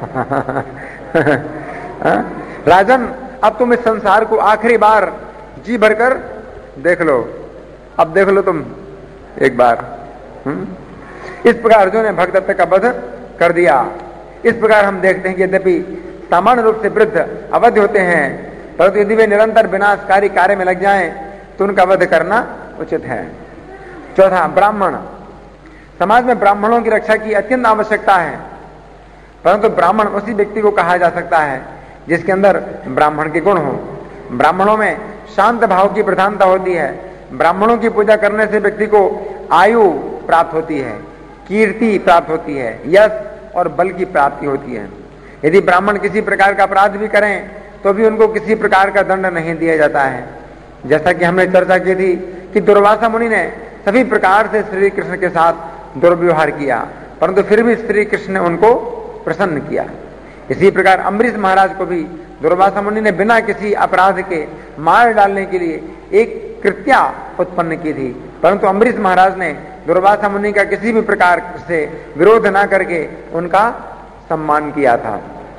राजन, अब तुम इस संसार को आखिरी बार जी भरकर देख लो, अब देख लो तुम एक बार। इस प्रकार अर्जुन ने भगदत्त का वध कर दिया। इस प्रकार हम देखते हैं कि यद्यपि सामान्य रूप से वृद्ध अवध होते हैं, परंतु यदि वे निरंतर विनाशकारी कार्य में लग जाएं तो उनका वध करना उचित है। चौथा, ब्राह्मण। समाज में ब्राह्मणों की रक्षा की अत्यंत आवश्यकता है, परंतु ब्राह्मण उसी व्यक्ति को कहा जा सकता है जिसके अंदर ब्राह्मण के गुण हो। ब्राह्मणों में शांत भाव की प्रधानता होती है। ब्राह्मणों की पूजा करने से व्यक्ति को आयु प्राप्त होती है, कीर्ति प्राप्त होती है, यश और बल की प्राप्ति होती है। यदि ब्राह्मण किसी प्रकार का अपराध भी करें तो भी उनको किसी प्रकार का दंड नहीं दिया जाता है। जैसा कि हमने चर्चा की थी कि दुर्वासा मुनि ने सभी प्रकार से श्री कृष्ण के साथ दुर्व्यवहार किया, परंतु फिर भी श्री कृष्ण ने उनको प्रसन्न किया। इसी प्रकार अम्बरीश महाराज को भी दुर्वासा मुनि ने बिना किसी अपराध के मार डालने के लिए एक कृत्या उत्पन्न की थी, परंतु अम्बरीश महाराज ने दुर्वासा मुनि का किसी भी प्रकार से विरोध न करके उनका सम्मान किया था।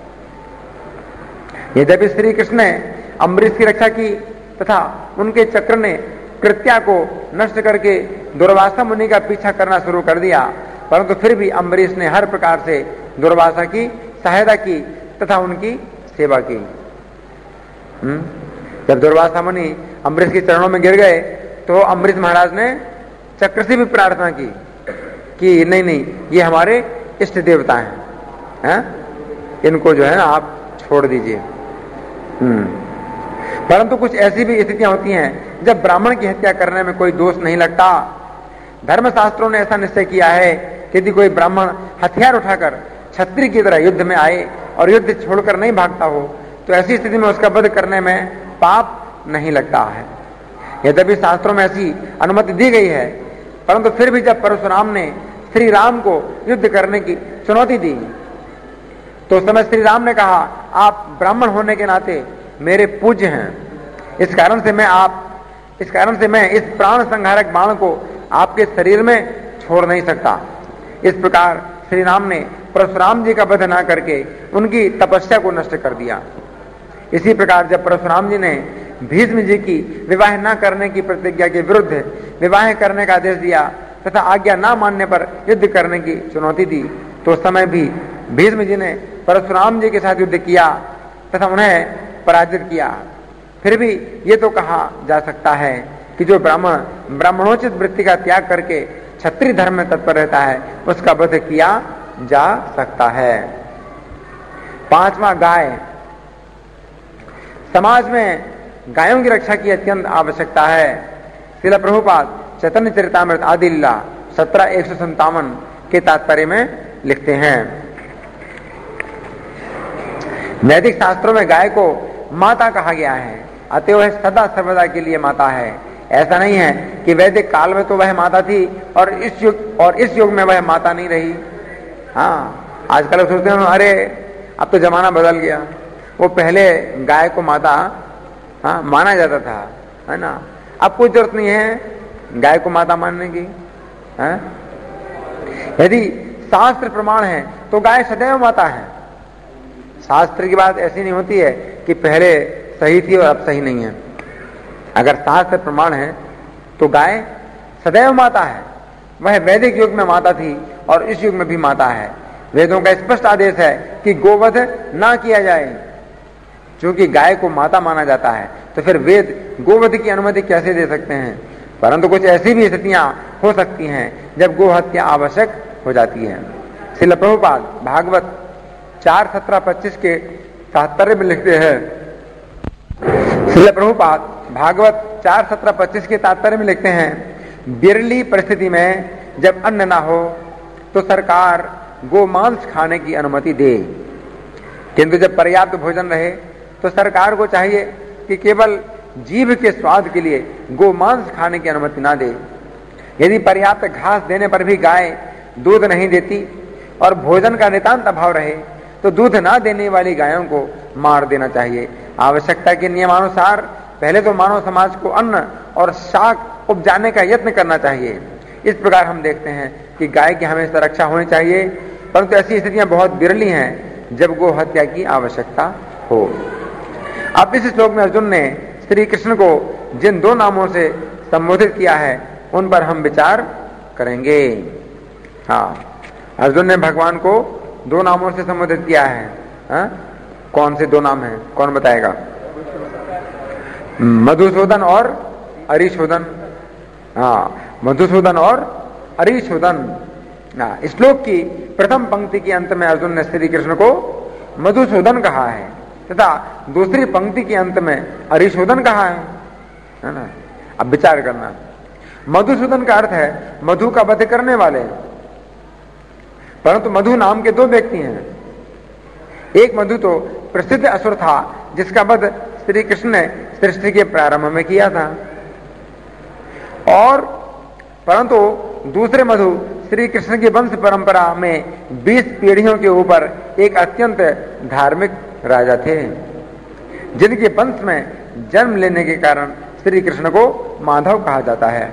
यद्यपि श्री कृष्ण ने अम्बरीश की रक्षा की तथा उनके चक्र ने कृत्या को नष्ट करके दुर्वासा मुनि का पीछा करना शुरू कर दिया, परंतु फिर भी अम्बरीश ने हर प्रकार से दुर्वासा की सहायता की तथा उनकी सेवा की। जब दुर्वासा मुनि अम्बरीश के चरणों में गिर गए तो अम्बरीश महाराज ने चक्र से भी प्रार्थना की कि नहीं नहीं, ये हमारे इष्ट देवता हैं, इनको जो है ना आप छोड़ दीजिए। परंतु कुछ ऐसी भी स्थितियां होती हैं जब ब्राह्मण की हत्या करने में कोई दोष नहीं लगता। धर्मशास्त्रों ने ऐसा निश्चय किया है कि यदि कोई ब्राह्मण हथियार उठाकर क्षत्रिय की तरह युद्ध में आए और युद्ध छोड़कर नहीं भागता हो तो ऐसी स्थिति में उसका वध करने में पाप नहीं लगता है। यद्यपि शास्त्रों में ऐसी अनुमति दी गई है, परंतु फिर भी जब परशुराम ने श्री राम को युद्ध करने की चुनौती दी तो उस समय श्री राम ने कहा, आप ब्राह्मण होने के नाते मेरे पूज्य हैं, इस कारण से मैं इस प्राण संहारक बाण को आपके शरीर में छोड़ नहीं सकता। इस प्रकार श्री राम ने परशुराम जी का वध न करके उनकी तपस्या को नष्ट कर दिया। इसी प्रकार जब परशुराम जी ने भीष्म जी की विवाह न करने की प्रतिज्ञा के विरुद्ध विवाह करने का आदेश दिया तथा आज्ञा न मानने पर युद्ध करने की चुनौती दी तो उस समय भी भीष्म जी ने परशुराम जी के साथ युद्ध किया तथा उन्हें पराजित किया। फिर भी ये तो कहा जा सकता है कि जो ब्राह्मण ब्राह्मणोचित वृत्ति का त्याग करके क्षत्रिय धर्म में तत्पर रहता है उसका वध किया जा सकता है। पांचवा, गाय। समाज में गायों की रक्षा की अत्यंत आवश्यकता है। श्रील प्रभुपाद चैतन्य चरितामृत आदि लीला 17:157 के तात्पर्य में लिखते हैं, वैदिक शास्त्रों में गाय को माता कहा गया है, अतः वह सदा सर्वदा के लिए माता है। ऐसा नहीं है कि वैदिक काल में तो वह माता थी और इस युग में वह माता नहीं रही। हाँ, आजकल लोग सोचते हैं अरे अब तो जमाना बदल गया, वो पहले गाय को माता माना जाता था, है ना। अब कोई जरूरत नहीं है गाय को माता मानने की। यदि शास्त्र प्रमाण है तो गाय सदैव माता है। शास्त्र की बात ऐसी नहीं होती है कि पहले सही थी और अब सही नहीं है। अगर शास्त्र प्रमाण है तो गाय सदैव माता है। वह वैदिक युग में माता थी और इस युग में भी माता है। वेदों का स्पष्ट आदेश है कि गोवध ना किया जाए। क्योंकि गाय को माता माना जाता है तो फिर वेद गोवध की अनुमति कैसे दे सकते हैं। परंतु कुछ ऐसी भी स्थितियां हो सकती हैं जब गो हत्या आवश्यक हो जाती है। श्रील प्रभुपाद भागवत 4:17-25 के तात्पर्य में लिखते हैं, श्रील प्रभुपाद भागवत 4:17-25 के तात्पर्य में लिखते हैं, बिरली परिस्थिति में जब अन्न ना हो तो सरकार गोमांस खाने की अनुमति दे, किंतु जब पर्याप्त भोजन रहे तो सरकार को चाहिए कि केवल जीभ के स्वाद के लिए गोमांस खाने की अनुमति ना दे। यदि पर्याप्त घास देने पर भी गाय दूध नहीं देती और भोजन का नितांत अभाव रहे तो दूध ना देने वाली गायों को मार देना चाहिए। आवश्यकता के नियमानुसार पहले तो मानव समाज को अन्न और शाक उपजाने का यत्न करना चाहिए। इस प्रकार हम देखते हैं कि गाय की हमेशा रक्षा होनी चाहिए, परंतु ऐसी स्थितियां बहुत विरली हैं जब गो हत्या की आवश्यकता हो। अब इस श्लोक में अर्जुन ने श्री कृष्ण को जिन दो नामों से संबोधित किया है उन पर हम विचार करेंगे। हाँ, अर्जुन ने भगवान को दो नामों से संबोधित किया है। हाँ? कौन से दो नाम हैं, कौन बताएगा? मधुसूदन और अरिशोदन। हाँ, मधुसूदन और अरिशोदन। श्लोक की प्रथम पंक्ति के अंत में अर्जुन ने श्री कृष्ण को मधुसूदन कहा है तथा दूसरी पंक्ति के अंत में अरिशोदन कहा है ना। अब विचार करना, मधुसूदन का अर्थ है मधु का वध करने वाले, परंतु मधु नाम के दो व्यक्ति हैं। एक मधु तो प्रसिद्ध असुर था जिसका वध श्री कृष्ण ने सृष्टि के प्रारंभ में किया था, और परंतु दूसरे मधु श्री कृष्ण की वंश परंपरा में 20 पीढ़ियों के ऊपर एक अत्यंत धार्मिक राजा थे, जिनके वंश में जन्म लेने के कारण श्री कृष्ण को माधव कहा जाता है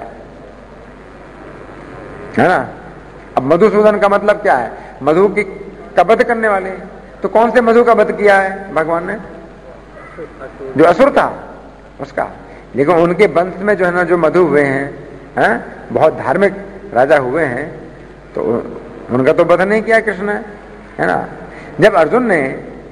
ना। अब मधुसूदन का मतलब क्या है? मधु की का वध करने वाले। तो कौन से मधु का वध किया है भगवान ने? जो असुर था उसका। लेकिन उनके वंश में जो है ना, जो मधु हुए हैं, बहुत धार्मिक राजा हुए हैं, तो उनका तो वध नहीं किया कृष्ण ने, है ना। जब अर्जुन ने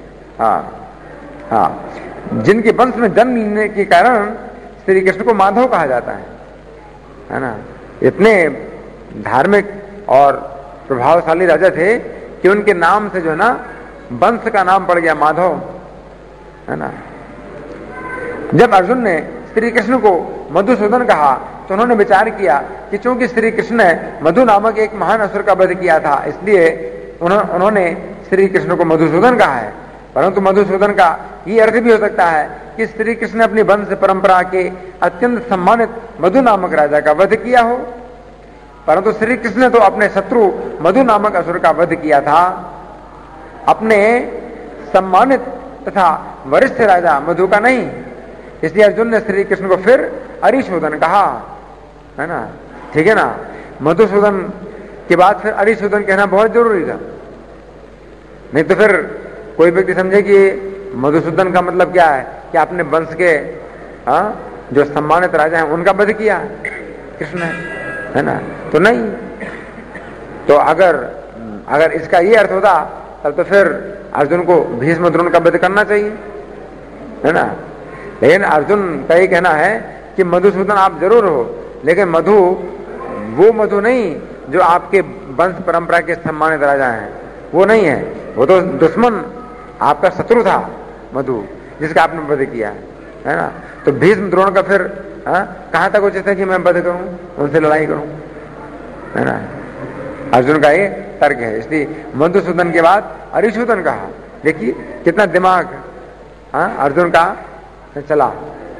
जिनके वंश में जन्म लेने के कारण श्री कृष्ण को माधव कहा जाता है ना। इतने धार्मिक और प्रभावशाली राजा थे कि उनके नाम से जो है ना वंश का नाम पड़ गया माधव, है ना। जब अर्जुन ने श्री कृष्ण को मधुसूदन कहा तो उन्होंने विचार किया कि चूंकि श्री कृष्ण ने मधु नामक एक महान असुर का वध किया था, इसलिए उन्होंने श्री कृष्ण को मधुसूदन कहा है। परंतु मधुसूदन का ये अर्थ भी हो सकता है कि श्री कृष्ण ने अपनी वंश परंपरा के अत्यंत सम्मानित मधु नामक राजा का वध किया हो, परंतु श्री कृष्ण ने तो अपने शत्रु मधु नामक असुर का वध किया था, अपने सम्मानित तथा वरिष्ठ राजा मधु का नहीं। इसलिए अर्जुन ने श्री कृष्ण को फिर अरिशोदन कहा, है ना। ठीक है ना। मधुसूदन के बाद फिर अरिशोदन कहना बहुत जरूरी था, नहीं तो फिर कोई व्यक्ति समझे कि मधुसूदन का मतलब क्या है कि आपने वंश के जो सम्मानित राजा हैं उनका वध किया कृष्ण ने, है ना। तो नहीं, तो अगर इसका ये अर्थ होता तब तो फिर अर्जुन को भीष्म द्रोण का वध करना चाहिए, है ना। लेकिन अर्जुन का ये कहना है कि मधुसूदन आप जरूर हो, लेकिन मधु वो मधु नहीं जो आपके वंश परंपरा के सम्मानित राजा हैं, वो नहीं है। वो तो दुश्मन, आपका शत्रु था मधु, जिसका आपने वध किया, है ना। तो भीष्म द्रोण का फिर कहां तक उचित है कि मैं वध करूं, उनसे लड़ाई करूं, है ना। अर्जुन का ये तर्क है। इसलिए मधुसूदन के बाद अरिशोदन कहा। देखिए कितना दिमाग अर्जुन का चला।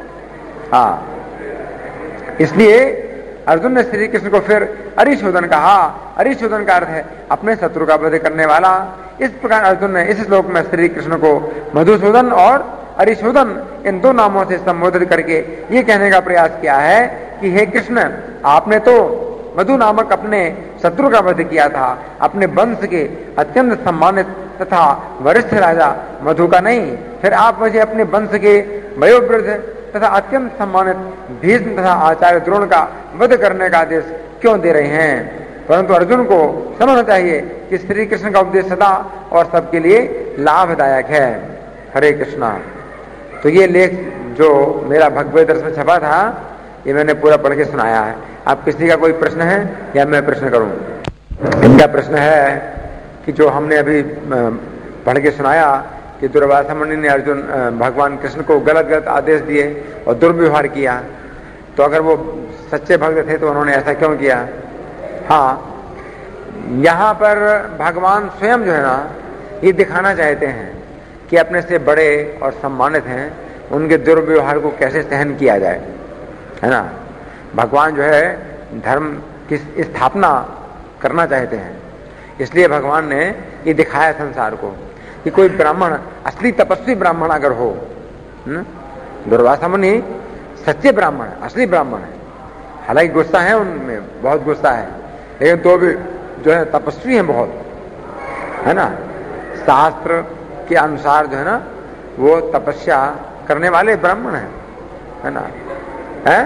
इसलिए अर्जुन ने श्री कृष्ण को फिर अरिशोदन कहा। अरिशोदन का अर्थ है अपने शत्रु का वध करने वाला। इस प्रकार अर्जुन ने इस श्लोक में श्री कृष्ण को मधुसूदन और अरिशोदन इन दो नामों से संबोधित करके ये कहने का प्रयास किया है कि हे कृष्ण, आपने तो मधु नामक अपने शत्रु का वध किया था, अपने वंश के अत्यंत सम्मानित तथा वरिष्ठ राजा मधु का नहीं। फिर आप मुझे अपने वंश के वयोवृद्ध तथा अत्यंत सम्मानित भीष्म तथा आचार्य द्रोण का वध करने का आदेश क्यों दे रहे हैं? परंतु अर्जुन को समझना चाहिए कि श्री कृष्ण का उपदेश सदा और सबके लिए लाभदायक है। हरे कृष्णा। तो ये लेख जो मेरा भगवत दर्शन में छपा था, ये मैंने पूरा पढ़ के सुनाया है। आप किसी का कोई प्रश्न है या मैं प्रश्न करूं? इनका प्रश्न है कि जो हमने अभी पढ़ के सुनाया कि दुर्वासा मुनि ने अर्जुन भगवान कृष्ण को गलत गलत आदेश दिए और दुर्व्यवहार किया, तो अगर वो सच्चे भक्त थे तो उन्होंने ऐसा क्यों किया? हाँ, यहाँ पर भगवान स्वयं जो है ना ये दिखाना चाहते हैं कि अपने से बड़े और सम्मानित हैं, उनके दुर्व्यवहार को कैसे सहन किया जाए, है ना। भगवान जो है धर्म की स्थापना करना चाहते हैं, इसलिए भगवान ने ये दिखाया संसार को कि कोई ब्राह्मण, असली तपस्वी ब्राह्मण अगर हो, दुर्वासा मुनि सच्चे ब्राह्मण, असली ब्राह्मण है, हालांकि गुस्सा है उनमें, बहुत गुस्सा है, लेकिन तो भी जो है तपस्वी है बहुत, है ना। शास्त्र के अनुसार जो है ना वो तपस्या करने वाले ब्राह्मण है ना। है?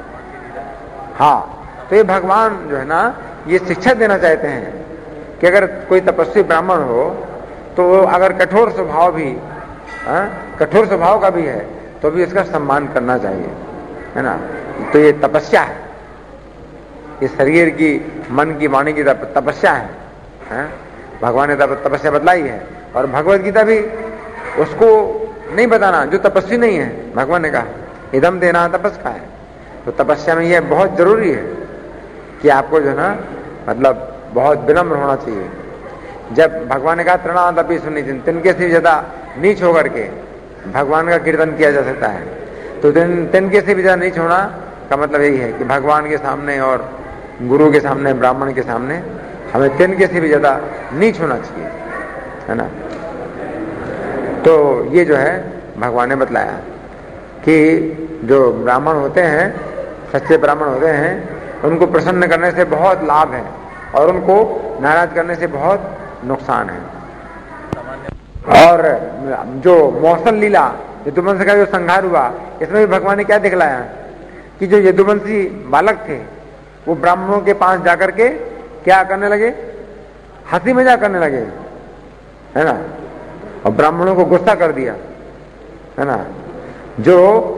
हाँ, तो ये भगवान जो है ना ये शिक्षा देना चाहते हैं कि अगर कोई तपस्वी ब्राह्मण हो तो वो अगर कठोर स्वभाव भी कठोर स्वभाव का भी है तो भी इसका सम्मान करना चाहिए, है ना। तो ये तपस्या है, ये शरीर की, मन की, वाणी की तपस्या है? भगवान ने तपस्या बतलाई है। और भगवत गीता भी उसको नहीं बताना जो तपस्वी नहीं है। भगवान ने कहा इदम देना तपस्या है। तो तपस्या में यह बहुत जरूरी है कि आपको जो है ना मतलब बहुत विनम्र होना चाहिए। जब भगवान ने कहा तृणादपि सुनिचिन, तिनके से ज्यादा नीच होकर के भगवान का कीर्तन किया जा सकता है, तो तिनके से भी ज्यादा नीच होना का मतलब यही है कि भगवान के सामने और गुरु के सामने, ब्राह्मण के सामने हमें तिनके से भी ज्यादा नीच होना चाहिए, है ना। तो ये जो है भगवान ने बतलाया कि जो ब्राह्मण होते हैं, सच्चे ब्राह्मण होते हैं, उनको प्रसन्न करने से बहुत लाभ है और उनको नाराज करने से बहुत नुकसान है। और जो मौसल लीला, यदुवंश का जो संहार हुआ, इसमें भी भगवान ने क्या दिखलाया कि जो यदुवंशी बालक थे वो ब्राह्मणों के पास जाकर के क्या करने लगे, हंसी मजाक करने लगे, है ना, और ब्राह्मणों को गुस्सा कर दिया, है ना। जो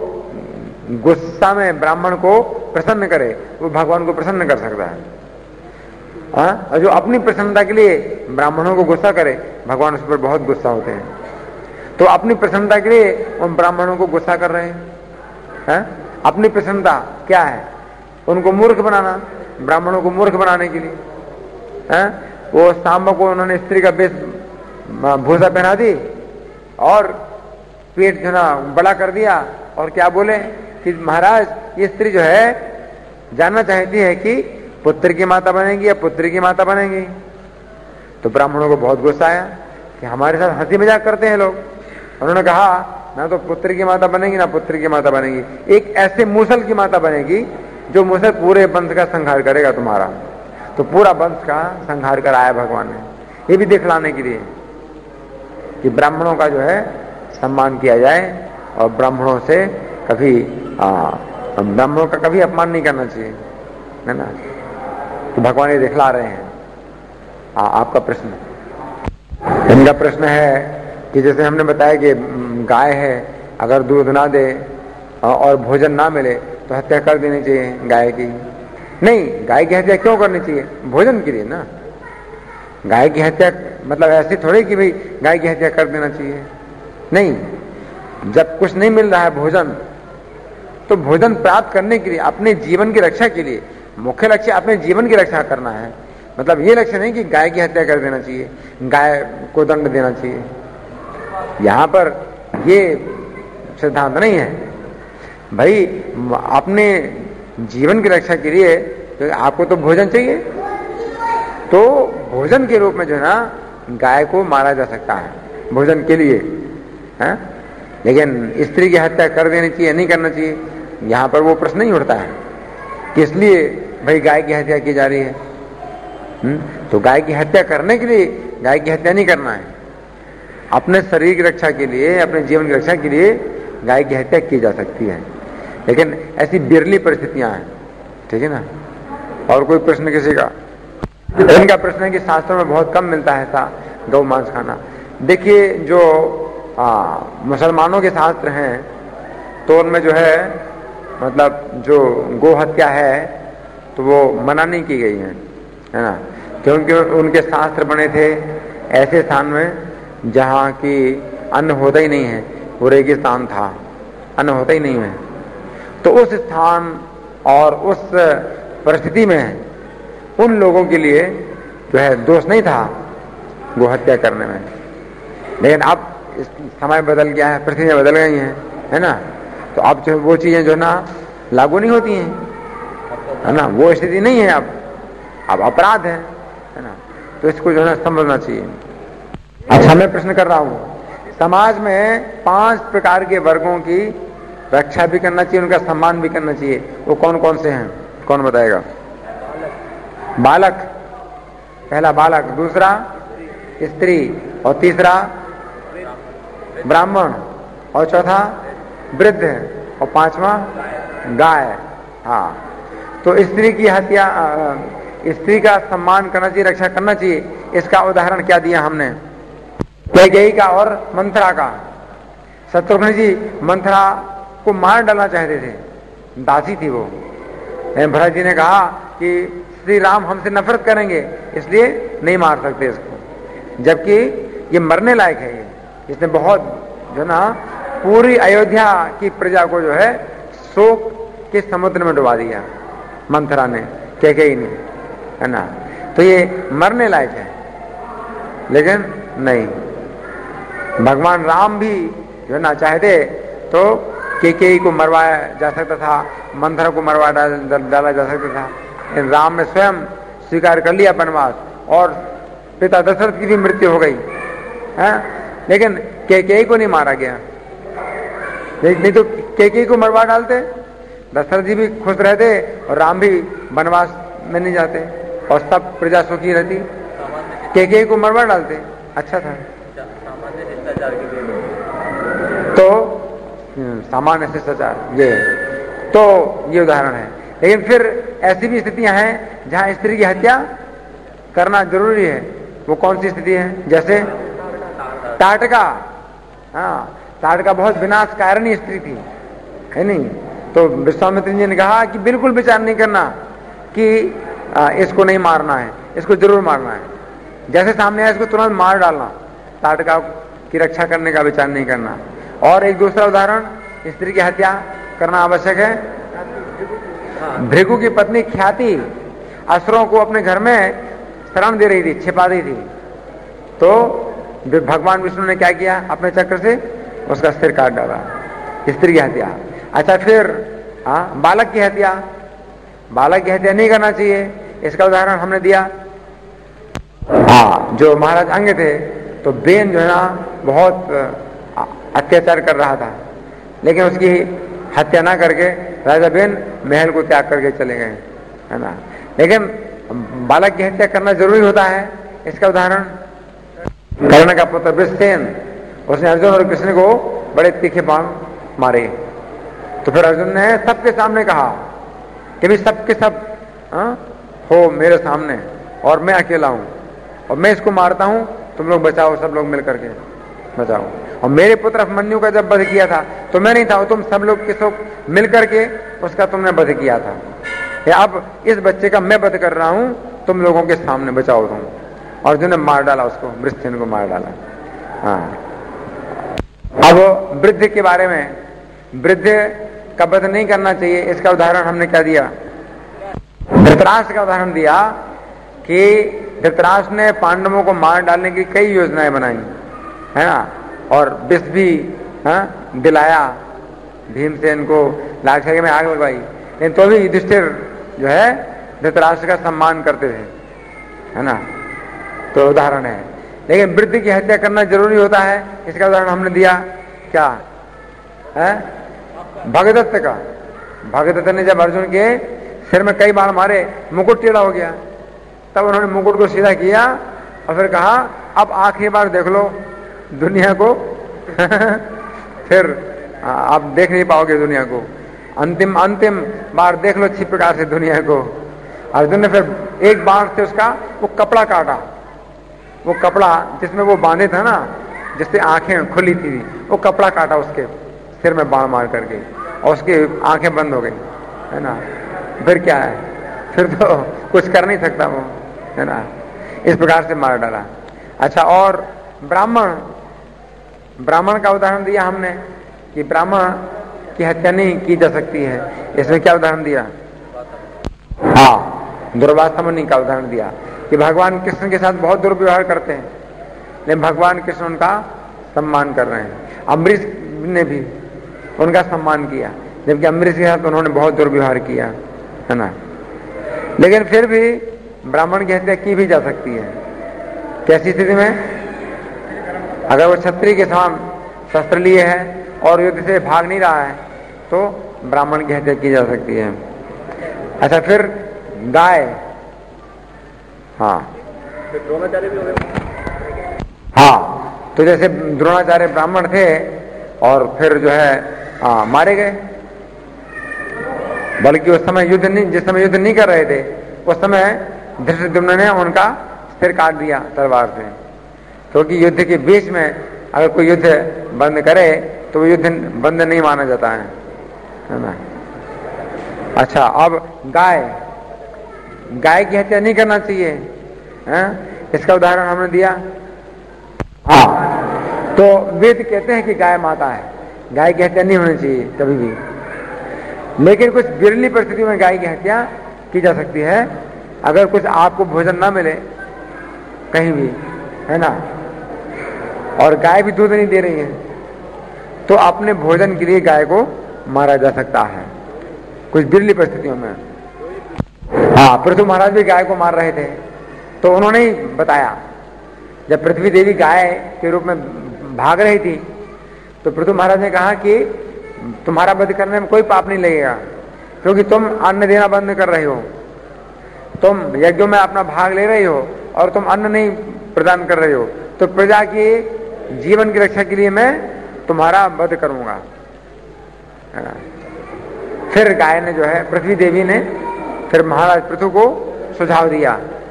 गुस्सा में ब्राह्मण को प्रसन्न करे वो भगवान को प्रसन्न कर सकता है, और जो अपनी प्रसन्नता के लिए ब्राह्मणों को गुस्सा करे भगवान उस पर बहुत गुस्सा होते हैं। तो अपनी प्रसन्नता के लिए उन ब्राह्मणों को गुस्सा कर रहे हैं। अपनी प्रसन्नता क्या है? उनको मूर्ख बनाना, ब्राह्मणों को मूर्ख बनाने के लिए। वो सांब को उन्होंने स्त्री का वेश भूसा पहना दी और पेट जो ना बड़ा कर दिया और क्या बोले कि महाराज ये स्त्री जो है जानना चाहती है कि पुत्र की माता बनेगी या पुत्री की माता बनेगी। तो ब्राह्मणों को बहुत गुस्सा आया कि हमारे साथ हंसी मजाक करते हैं लोग। उन्होंने कहा ना तो पुत्र की माता बनेगी ना पुत्री की माता बनेगी, एक ऐसे मूसल की माता बनेगी जो मूसल पूरे वंश का संहार करेगा तुम्हारा। तो पूरा वंश का संहार कराया भगवान ने, ये भी दिखलाने के लिए कि ब्राह्मणों का जो है सम्मान किया जाए और ब्राह्मणों से कभी ब्राह्मणों का कभी अपमान नहीं करना चाहिए, है ना। तो भगवान ये दिखला रहे हैं। आपका प्रश्न, इनका प्रश्न है कि जैसे हमने बताया कि गाय है, अगर दूध ना दे और भोजन ना मिले तो हत्या कर देनी चाहिए गाय की। नहीं, गाय की हत्या क्यों करनी चाहिए? भोजन के लिए ना। गाय की हत्या मतलब ऐसी थोड़ी कि भाई गाय की हत्या कर देना चाहिए, नहीं। जब कुछ नहीं मिल रहा है भोजन, तो भोजन प्राप्त करने के लिए, अपने जीवन की रक्षा के लिए, मुख्य लक्ष्य अपने जीवन की रक्षा करना है। मतलब ये लक्ष्य नहीं कि गाय की हत्या कर देना चाहिए, गाय को दंड देना चाहिए। यहां पर ये सिद्धांत नहीं है। भाई अपने जीवन की रक्षा के लिए तो आपको तो भोजन चाहिए, तो भोजन के रूप में जो है ना गाय को मारा जा सकता है भोजन के लिए, है? लेकिन स्त्री की हत्या कर देनी चाहिए, नहीं करना चाहिए, यहां पर वो प्रश्न नहीं उठता है कि इसलिए भाई गाय की हत्या की जा रही है। तो गाय की हत्या करने के लिए गाय की हत्या नहीं करना है। अपने शरीर की रक्षा के लिए, अपने जीवन की रक्षा के लिए गाय की हत्या की जा सकती है, लेकिन ऐसी बिरली परिस्थितियां हैं, ठीक है ना। और कोई प्रश्न किसी का? इनका प्रश्न है कि शास्त्रों में बहुत कम मिलता है ऐसा गौ मांस खाना। देखिए जो मुसलमानों के शास्त्र हैं तो उनमें जो है मतलब जो गो हत्या है तो वो मना नहीं की गई है ना, क्योंकि उनके शास्त्र बने थे ऐसे स्थान में जहाँ की अन्न होता ही नहीं है, वो रेगिस्तान था, अन्न होता ही नहीं है। तो उस स्थान और उस परिस्थिति में उन लोगों के लिए जो है दोष नहीं था गो हत्या करने में। लेकिन अब समय बदल गया है, परिस्थितियां बदल गई हैं, है ना। तो अब जो वो चीजें जो ना लागू नहीं होती हैं, है ना, वो स्थिति नहीं है अब अपराध है ना। तो इसको जो है समझना चाहिए। अच्छा, मैं प्रश्न कर रहा हूं, समाज में 5 प्रकार के वर्गों की रक्षा भी करना चाहिए, उनका सम्मान भी करना चाहिए, वो कौन कौन से हैं? कौन बताएगा? बालक, पहला बालक, दूसरा स्त्री, और तीसरा ब्राह्मण, और चौथा वृद्ध, और पांचवा गाय। हाँ, तो स्त्री की हत्या, स्त्री का सम्मान करना चाहिए, रक्षा करना चाहिए, इसका उदाहरण क्या दिया हमने, कैकेयी का और मंथरा का। शत्रुघ्न जी मंथरा को मार डालना चाहते थे, दासी थी वो। भरत जी ने कहा कि श्री राम हमसे नफरत करेंगे, इसलिए नहीं मार सकते इसको, जबकि ये मरने लायक है। ये इसने बहुत जो ना पूरी अयोध्या की प्रजा को जो है शोक के समुद्र में डुबा दिया मंथरा ने, कैकेयी ने, है ना। तो ये मरने लायक है, लेकिन नहीं, भगवान राम भी जो ना चाहते तो कैकेयी को मरवाया जा सकता था, मंथरा को मरवा डाला जा सकता था। राम ने स्वयं स्वीकार कर लिया वनवास, और पिता दशरथ की भी मृत्यु हो गई है, लेकिन कैकेयी को नहीं मारा गया। नहीं तो कैकेयी को मरवा डालते, दशरथ जी भी खुश रहते और राम भी वनवास में नहीं जाते और सब प्रजा सुखी रहती। कैकेयी को मरवा डालते, अच्छा था। तो सामान्य शिष्टाचार, ये उदाहरण है। लेकिन फिर ऐसी भी स्थितियां हैं जहां स्त्री की हत्या करना जरूरी है। वो कौन सी स्थिति है? जैसे ताटका। हाँ, ताटका बहुत विनाशकारिणी स्त्री थी, है नहीं। तो विश्वामित्र जी ने कहा कि बिल्कुल विचार नहीं करना कि इसको नहीं मारना है, इसको जरूर मारना है। जैसे सामने आया इसको तुरंत मार डालना, ताटका की रक्षा करने का विचार नहीं करना। और एक दूसरा उदाहरण, स्त्री की हत्या करना आवश्यक है। भृगु की पत्नी ख्याति असुरों को अपने घर में शरण दे रही थी, छिपा दी थी, तो भगवान विष्णु ने क्या किया, अपने चक्र से उसका सिर काट डाला, स्त्री की हत्या। अच्छा, फिर बालक की हत्या, बालक की हत्या नहीं करना चाहिए, इसका उदाहरण हमने दिया। जो महाराज अंग थे, तो बेन जो है ना बहुत अत्याचार कर रहा था, लेकिन उसकी हत्या ना करके राजा बेन महल को त्याग करके चले गए, है ना। लेकिन बालक की हत्या करना जरूरी होता है, इसका उदाहरण कर्ण का पुत्र वृषसेन, उसने अर्जुन और कृष्ण को बड़े तीखे बाण मारे। तो फिर अर्जुन ने सबके सामने कहा कि भी सबके सब हो मेरे सामने और मैं अकेला हूं और मैं इसको मारता हूं, तुम लोग बचाओ, सब लोग मिल करके बचाओ। और मेरे पुत्र अभिमन्यु का जब वध किया था तो मैं नहीं था, तुम सब लोग के सब मिल करके उसका तुमने वध किया था। अब इस बच्चे का मैं वध कर रहा हूं, तुम लोगों के सामने बचाओ तुम। अर्जुन ने मार डाला उसको, वृषसेन को मार डाला। हाँ, अब वृद्ध के बारे में, वृद्ध का वध नहीं करना चाहिए, इसका उदाहरण हमने क्या दिया, धृतराष्ट्र का उदाहरण दिया कि धृतराष्ट्र ने पांडवों को मार डालने की कई योजनाएं बनाई, है ना, और विष भी दिलाया, भीमसेन को लाक्षाग्नि में आग लगवाई, लेकिन तो भी युधिष्ठिर जो है धृतराष्ट्र का सम्मान करते थे, है ना। तो उदाहरण है। लेकिन वृद्ध की हत्या करना जरूरी होता है, इसका उदाहरण हमने दिया, क्या है, भगदत्त का। भगदत्त ने जब अर्जुन के सिर में कई बार मारे, मुकुट टेढ़ा हो गया, तब उन्होंने मुकुट को सीधा किया और फिर कहा अब आखिरी बार देख लो दुनिया को फिर आप देख नहीं पाओगे दुनिया को, अंतिम बार देख लो अच्छी प्रकार से दुनिया को। अर्जुन ने फिर एक बाण से उसका वो कपड़ा काटा, वो कपड़ा जिसमें वो बांधे था ना, जिससे आंखें खुली थी, वो कपड़ा काटा उसके सिर में बाण मार करके, और उसकी आंखें बंद हो गई, है ना। फिर क्या है, फिर तो कुछ कर नहीं सकता वो, है ना। इस प्रकार से मार डाला। अच्छा, और ब्राह्मण का उदाहरण दिया हमने कि ब्राह्मण की हत्या नहीं की जा सकती है। इसमें क्या उदाहरण दिया, दुर्वासा मुनि का उदाहरण दिया कि भगवान कृष्ण के साथ बहुत दुर्व्यवहार करते हैं, लेकिन भगवान कृष्ण उनका सम्मान कर रहे हैं। अम्बरीश ने भी उनका सम्मान किया, जबकि अम्बरीश के साथ उन्होंने बहुत दुर्व्यवहार किया, है ना। लेकिन फिर भी ब्राह्मण की हत्या की भी जा सकती है। कैसी स्थिति में, अगर वो क्षत्रिय के समान शस्त्र लिए है और युद्ध से भाग नहीं रहा है, तो ब्राह्मण की हत्या की जा सकती है। अच्छा, फिर गाय, द्रोणाचार्य भी हो गए। तो जैसे द्रोणाचार्य ब्राह्मण थे और फिर जो है मारे गए, बल्कि उस समय युद्ध नहीं, जिस समय युद्ध नहीं कर रहे थे उस समय धृष्टद्युम्न ने उनका सिर काट दिया तलवार से, क्योंकि युद्ध के बीच में अगर कोई युद्ध बंद करे तो वो युद्ध बंद नहीं माना जाता है ना। अच्छा, अब गाय की हत्या नहीं करना चाहिए है? इसका उदाहरण हमने दिया। हाँ, तो वेद कहते हैं कि गाय माता है, गाय की हत्या नहीं होनी चाहिए कभी भी, लेकिन कुछ विरली परिस्थितियों में गाय की हत्या की जा सकती है। अगर कुछ आपको भोजन ना मिले कहीं भी, है ना, और गाय भी दूध नहीं दे रही है, तो अपने भोजन के लिए गाय को मारा जा सकता है कुछ विरली परिस्थितियों में। हाँ, पृथु महाराज भी गाय को मार रहे थे, तो उन्होंने ही बताया, जब पृथ्वी देवी गाय के रूप में भाग रही थी तो पृथु महाराज ने कहा कि तुम्हारा वध करने में कोई पाप नहीं लगेगा, क्योंकि तुम अन्न देना बंद कर रहे हो, तुम यज्ञों में अपना भाग ले रही हो और तुम अन्न नहीं प्रदान कर रहे हो, तो प्रजा के जीवन की रक्षा के लिए मैं तुम्हारा वध करूंगा। फिर गाय ने जो है, पृथ्वी देवी ने फिर महाराज पृथु को सुझाव दिया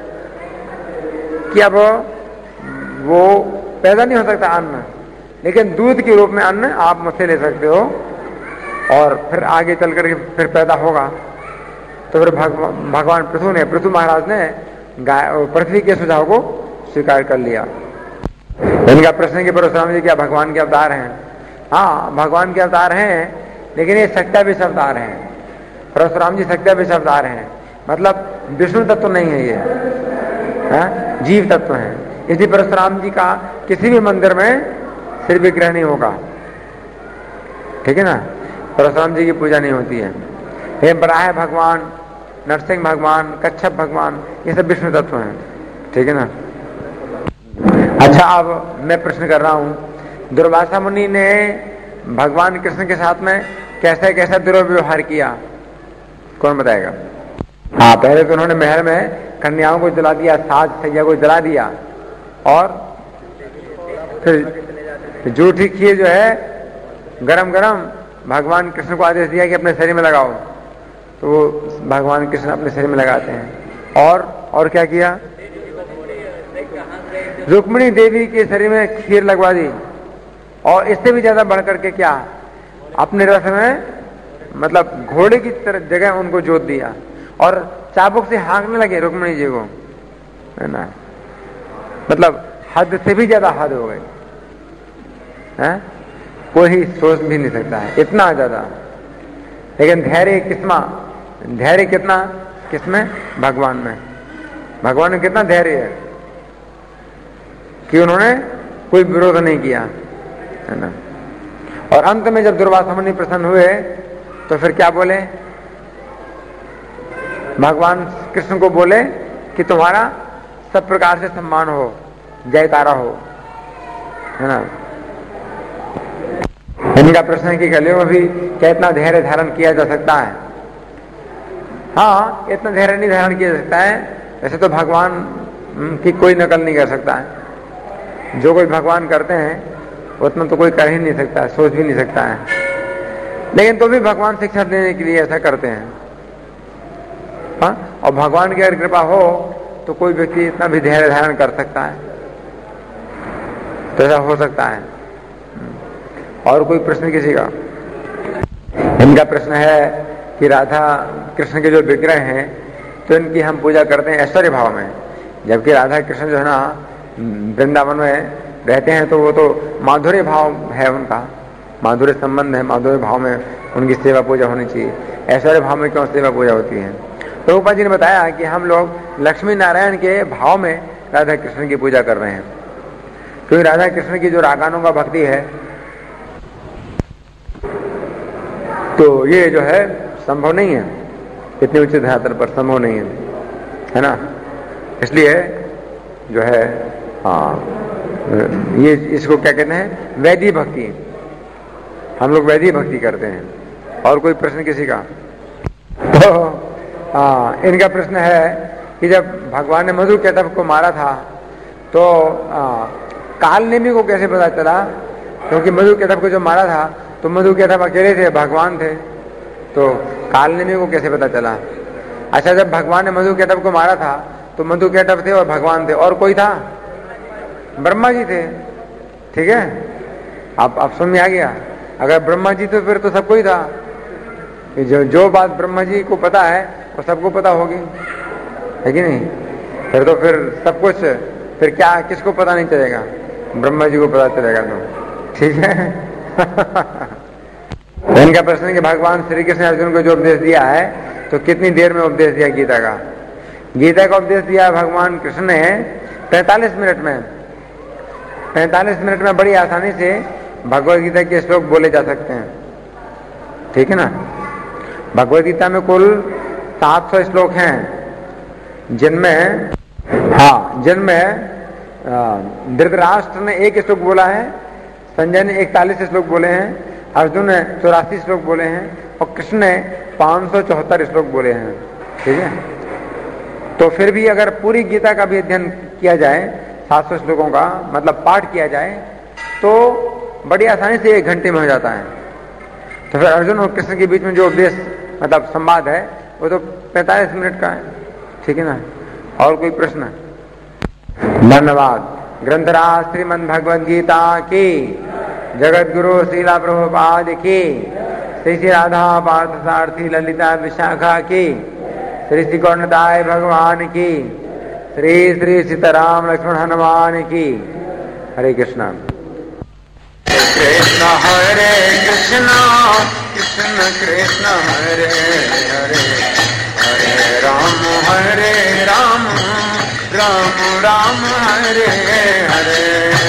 कि अब वो पैदा नहीं हो सकता अन्न, लेकिन दूध के रूप में अन्न आप मुझसे ले सकते हो और फिर आगे चल करके फिर पैदा होगा। तो फिर भगवान पृथु महाराज ने गाय पृथ्वी के सुझाव को स्वीकार कर लिया। इनका प्रश्न है कि परशुराम जी क्या भगवान के अवतार हैं? हाँ, भगवान के अवतार हैं, लेकिन ये सत्याविष अवतार हैं। परशुराम जी सत्याविष अवतार हैं, मतलब विष्णु तत्व नहीं है ये, है? जीव तत्व है। इसलिए परशुराम जी का किसी भी मंदिर में सिर विग्रह नहीं होगा, ठीक है ना, परशुराम जी की पूजा नहीं होती है। ये बराह भगवान, नरसिंह भगवान, कच्छप भगवान, ये सब विष्णु तत्व हैं, ठीक है ना। अच्छा, अब मैं प्रश्न कर रहा हूं, दुर्वासा मुनि ने भगवान कृष्ण के साथ में कैसे कैसा दुर्व्यवहार किया, कौन बताएगा? हाँ, पहले तो उन्होंने महल में कन्याओं को जला दिया, साज सैया को जला दिया, और फिर जूठी खीर जो है गरम गरम भगवान कृष्ण को आदेश दिया कि अपने शरीर में लगाओ, तो वो भगवान कृष्ण अपने शरीर में लगाते हैं। और क्या किया? रुक्मिणी देवी के शरीर में खीर लगवा दी, और इससे भी ज्यादा बढ़ करके क्या, अपने रथ में मतलब घोड़े की तरह जगह उनको जोत दिया और चाबुक से हाँकने लगे रुक्मिणी जी को, है ना, मतलब हद से भी ज्यादा हद हो गई है, कोई सोच भी नहीं सकता है इतना ज्यादा। लेकिन धैर्य कितना किसमें? भगवान में। भगवान में कितना धैर्य है कि उन्होंने कोई विरोध नहीं किया, है ना। और अंत में जब दुर्वासा मुनि प्रसन्न हुए तो फिर क्या बोले? भगवान कृष्ण को बोले कि तुम्हारा सब प्रकार से सम्मान हो, जयकारा हो, है ना। इनका प्रश्न है कि कलियुग में भी क्या इतना धैर्य धारण किया जा सकता है? हाँ, इतना धैर्य नहीं धारण किया जा सकता है। वैसे तो भगवान की कोई नकल नहीं कर सकता है, जो कोई भगवान करते हैं उतना तो कोई कर ही नहीं सकता है, सोच भी नहीं सकता है, लेकिन तो भी भगवान शिक्षा देने के लिए ऐसा करते हैं। हाँ, और भगवान की अगर कृपा हो तो कोई व्यक्ति इतना भी धैर्य धारण कर सकता है, तो ऐसा हो सकता है। और कोई प्रश्न किसी का? इनका प्रश्न है कि राधा कृष्ण के जो विग्रह हैं तो इनकी हम पूजा करते हैं ऐश्वर्य भाव में, जबकि राधा कृष्ण जो है ना वृंदावन में रहते हैं तो वो तो माधुर्य भाव है उनका, माधुर्य संबंध है, माधुर्य भाव में उनकी सेवा पूजा होनी चाहिए। ऐश्वर्य भाव में क्यों सेवा पूजा होती है? तो ऊपर जी ने बताया कि हम लोग लक्ष्मी नारायण के भाव में राधा कृष्ण की पूजा कर रहे हैं, क्योंकि राधा कृष्ण की जो रागानों का भक्ति है तो ये जो है संभव नहीं है, इतने उच्च धरातल पर संभव नहीं है ना। इसलिए जो है ये इसको क्या कहते हैं? वैदिक भक्ति। हम लोग वैदिक भक्ति करते हैं। और कोई प्रश्न किसी का? तो इनका प्रश्न है कि जब भगवान ने मधु कैटभ को मारा था तो काल नेमी को कैसे पता चला? क्योंकि मधु कैटभ को जो मारा था तो मधु कैटभ अकेले थे, भगवान थे, तो कालनेमी को कैसे पता चला? अच्छा, जब भगवान ने मधुकैटभ को मारा था तो मधुकैटभ थे और भगवान थे, और कोई था? ब्रह्मा जी थे। ठीक है, अब समझ में आ गया। अगर ब्रह्मा जी तो फिर तो सबको ही था। जो बात ब्रह्मा जी को पता है वो सबको पता होगी, है कि नहीं? फिर तो फिर सब कुछ, फिर क्या किसको पता नहीं चलेगा? ब्रह्मा जी को पता चलेगा। तो ठीक है। इनका प्रश्न है कि भगवान श्री कृष्ण अर्जुन को जो उपदेश दिया है तो कितनी देर में उपदेश दिया गीता का? गीता का उपदेश दिया भगवान कृष्ण ने 45 मिनट में। 45 मिनट में बड़ी आसानी से भगवद गीता के श्लोक बोले जा सकते हैं। ठीक है ना? भगवद गीता में कुल 700 श्लोक हैं, जिनमें धृतराष्ट्र ने 1 श्लोक बोला है, संजय ने 41 श्लोक बोले हैं, अर्जुन ने 84 श्लोक बोले हैं और कृष्ण ने 574 श्लोक बोले हैं। ठीक है, तो फिर भी अगर पूरी गीता का भी अध्ययन किया जाए, 700 श्लोकों का मतलब पाठ किया जाए, तो बड़ी आसानी से 1 घंटे में हो जाता है। तो फिर अर्जुन और कृष्ण के बीच में जो उपदेश मतलब संवाद है वो तो 45 मिनट का है। ठीक है ना? और कोई प्रश्न? धन्यवाद। ग्रंथराज श्रीमद् भगवद गीता की, जगत गुरु श्रीला प्रभुपाद की, श्री श्री राधा पार्थ सारथी ललिता विशाखा की, श्री श्री गौरदाय भगवान की, श्री श्री सीताराम लक्ष्मण हनुमान की। हरे कृष्णा। कृष्ण हरे कृष्ण कृष्ण कृष्ण हरे हरे, हरे राम राम राम हरे हरे।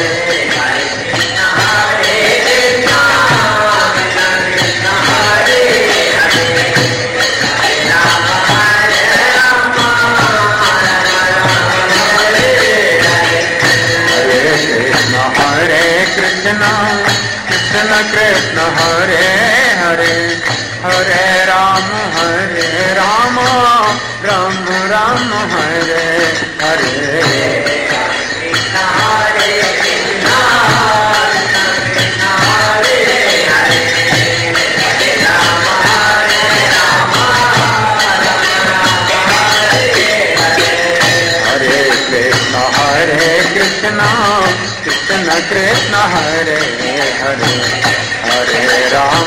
कृष्ण कृष्ण हरे हरे, हरे राम राम राम हरे हरे। कृष्ण कृष्ण हरे हरे, हरे राम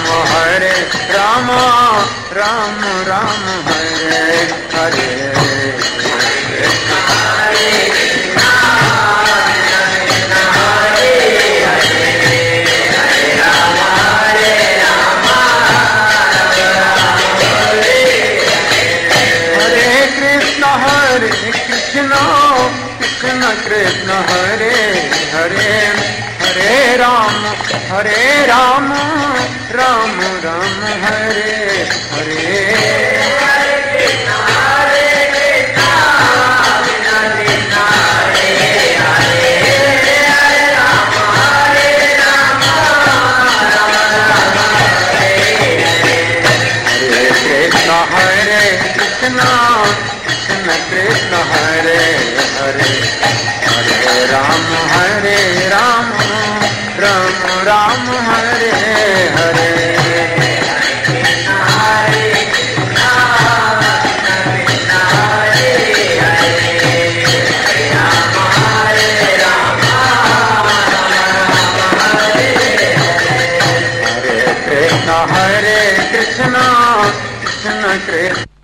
राम राम हरे हरे। कृष्ण कृष्ण हरे हरे, हरे राम राम राम हरे हरे। कृष्ण कृष्ण हरे हरे, हरे राम राम हरे हरे। हरे कृष्ण कृष्ण कृष्ण कृष्ण